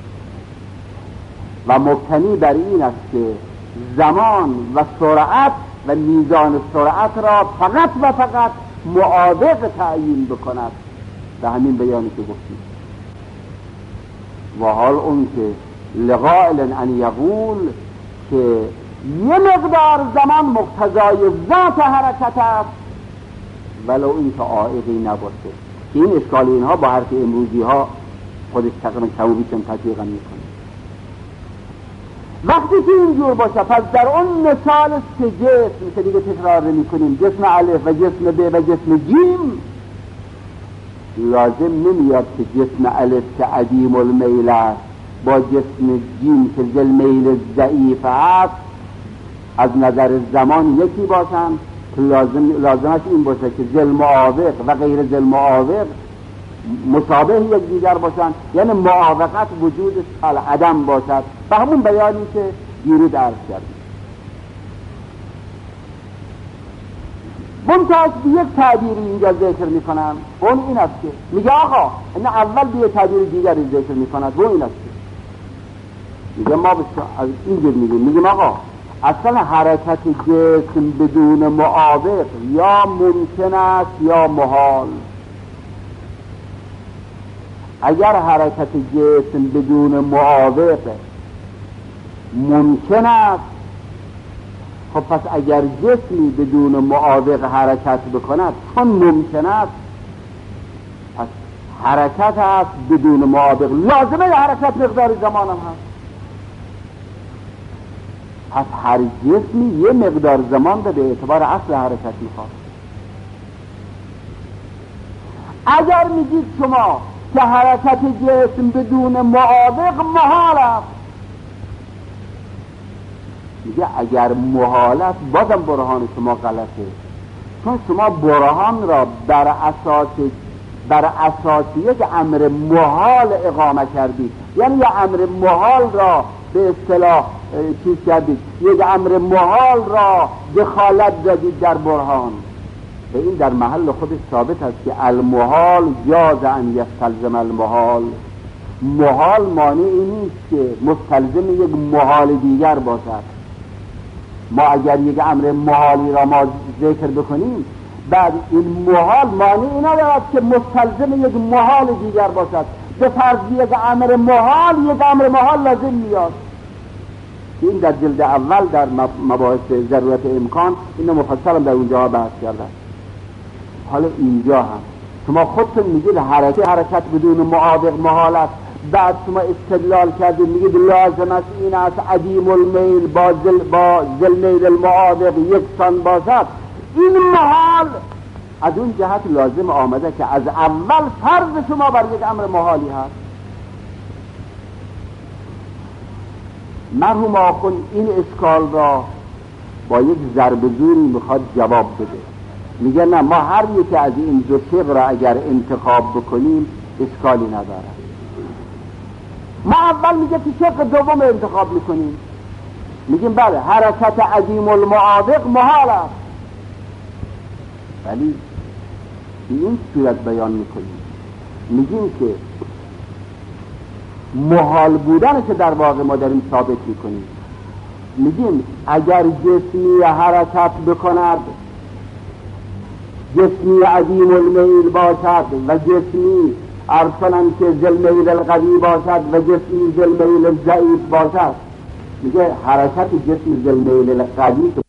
و مبتنی بر این است که زمان و سرعت و میزان سرعت را فقط و فقط معاوق تعیین بکند. به همین بیانی که گفتیم و حال اون که لقائل ان یقول که یه مقدار زمان مقتضای ذات حرکت است ولو این که عائقی نباشه. این اشکال اینها با حرف امروزی ها خودش تقریبا کموبیش هم تطبیق میکنه. وقتی که اینجور باشه پس در اون مثال سه جسم که دیگه تکرار میکنیم، جسم الف و جسم ب و جسم جیم، لازم نمیاد که جسم الف که عدیم المیل است با جسم جیم که ذل میل ضعیف است از نظر زمان یکی باشن، که لازم لازمش این باشه که ذل معاوق و غیر ذل معاوق مشابه یک دیگر باشن، یعنی معاوقت وجود عدم باشد. به همون بیانی که دیروز عرض کردیم. منتهاش به یک تعبیری اینجا ذکر میکنم، اون این است که میگه آقا این اول به یک تعبیر دیگری ذکر میکند، اون این است که میگه ما از اینجور میگیم میگیم آقا اصلا حرکت جسم بدون معاوق یا ممکن است یا محال. اگر حرکت جسم بدون معاوق ممکن است، خب پس اگر جسمی بدون معاوق حرکت بکند چون ممکن است، پس حرکت است بدون معاوق، لازمه حرکت مقدار زمان هم هست. پس هر جسمی یه مقدار زمان به اعتبار اصل حرکت میخواد. اگر میگید شما که حرکت جسم بدون معاوق محال است، میگه اگر محال است بازم برهان شما غلطه، چون شما برهان را بر اساس بر اساس یک امر محال اقامه کردید، یعنی یک امر محال را به اصطلاح چیز کردید، یک امر محال را دخالت دادید در برهان. به این در محل خودش ثابت است که المحال جاز ان یستلزم المحال. محال مانعی نیست که مستلزم یک محال دیگر باشد. ما اگر یک امر محالی را ما ذکر بکنیم، بعد این محال مانعی ندارد که مستلزم یک محال دیگر باشد. به فرض یک امر محال یک امر محال لازم میاد. این در جلد اول در مباحث ضرورت امکان اینو مفصلا در اونجا بحث کردن. حالا اینجا هم شما خودتون میگید حرکت حرکت بدون معاوق محال است، بعد شما استدلال کردید میگید لازم است این است عدیم المیل با ذل با ذل میل المعاوق یکسان باشد. این محال از اون جهت لازم آمده که از اول فرض شما بر یک امر محالی هست. مرحوم آخون این اشکال را با یک ضرب زوری میخواد جواب بده. میگه نه، ما هر یک از این دو شق را اگر انتخاب بکنیم اشکالی نداره. ما اول میگه که شق دوم انتخاب میکنیم، میگیم بله حرکت عدیم المعاوق محال است، ولی به این صورت بیان میکنیم، میگیم که محال بودن که در واقع ما داریم ثابت میکنیم. میگیم اگر جسمی حرکت بکند، جسمی عدیم المیل باشد و جسمی ارسلن که ذل میل القوی باشد و جسمی ذل میل ضعیف باشد، میگه حرکت جسم ذل میل القوی که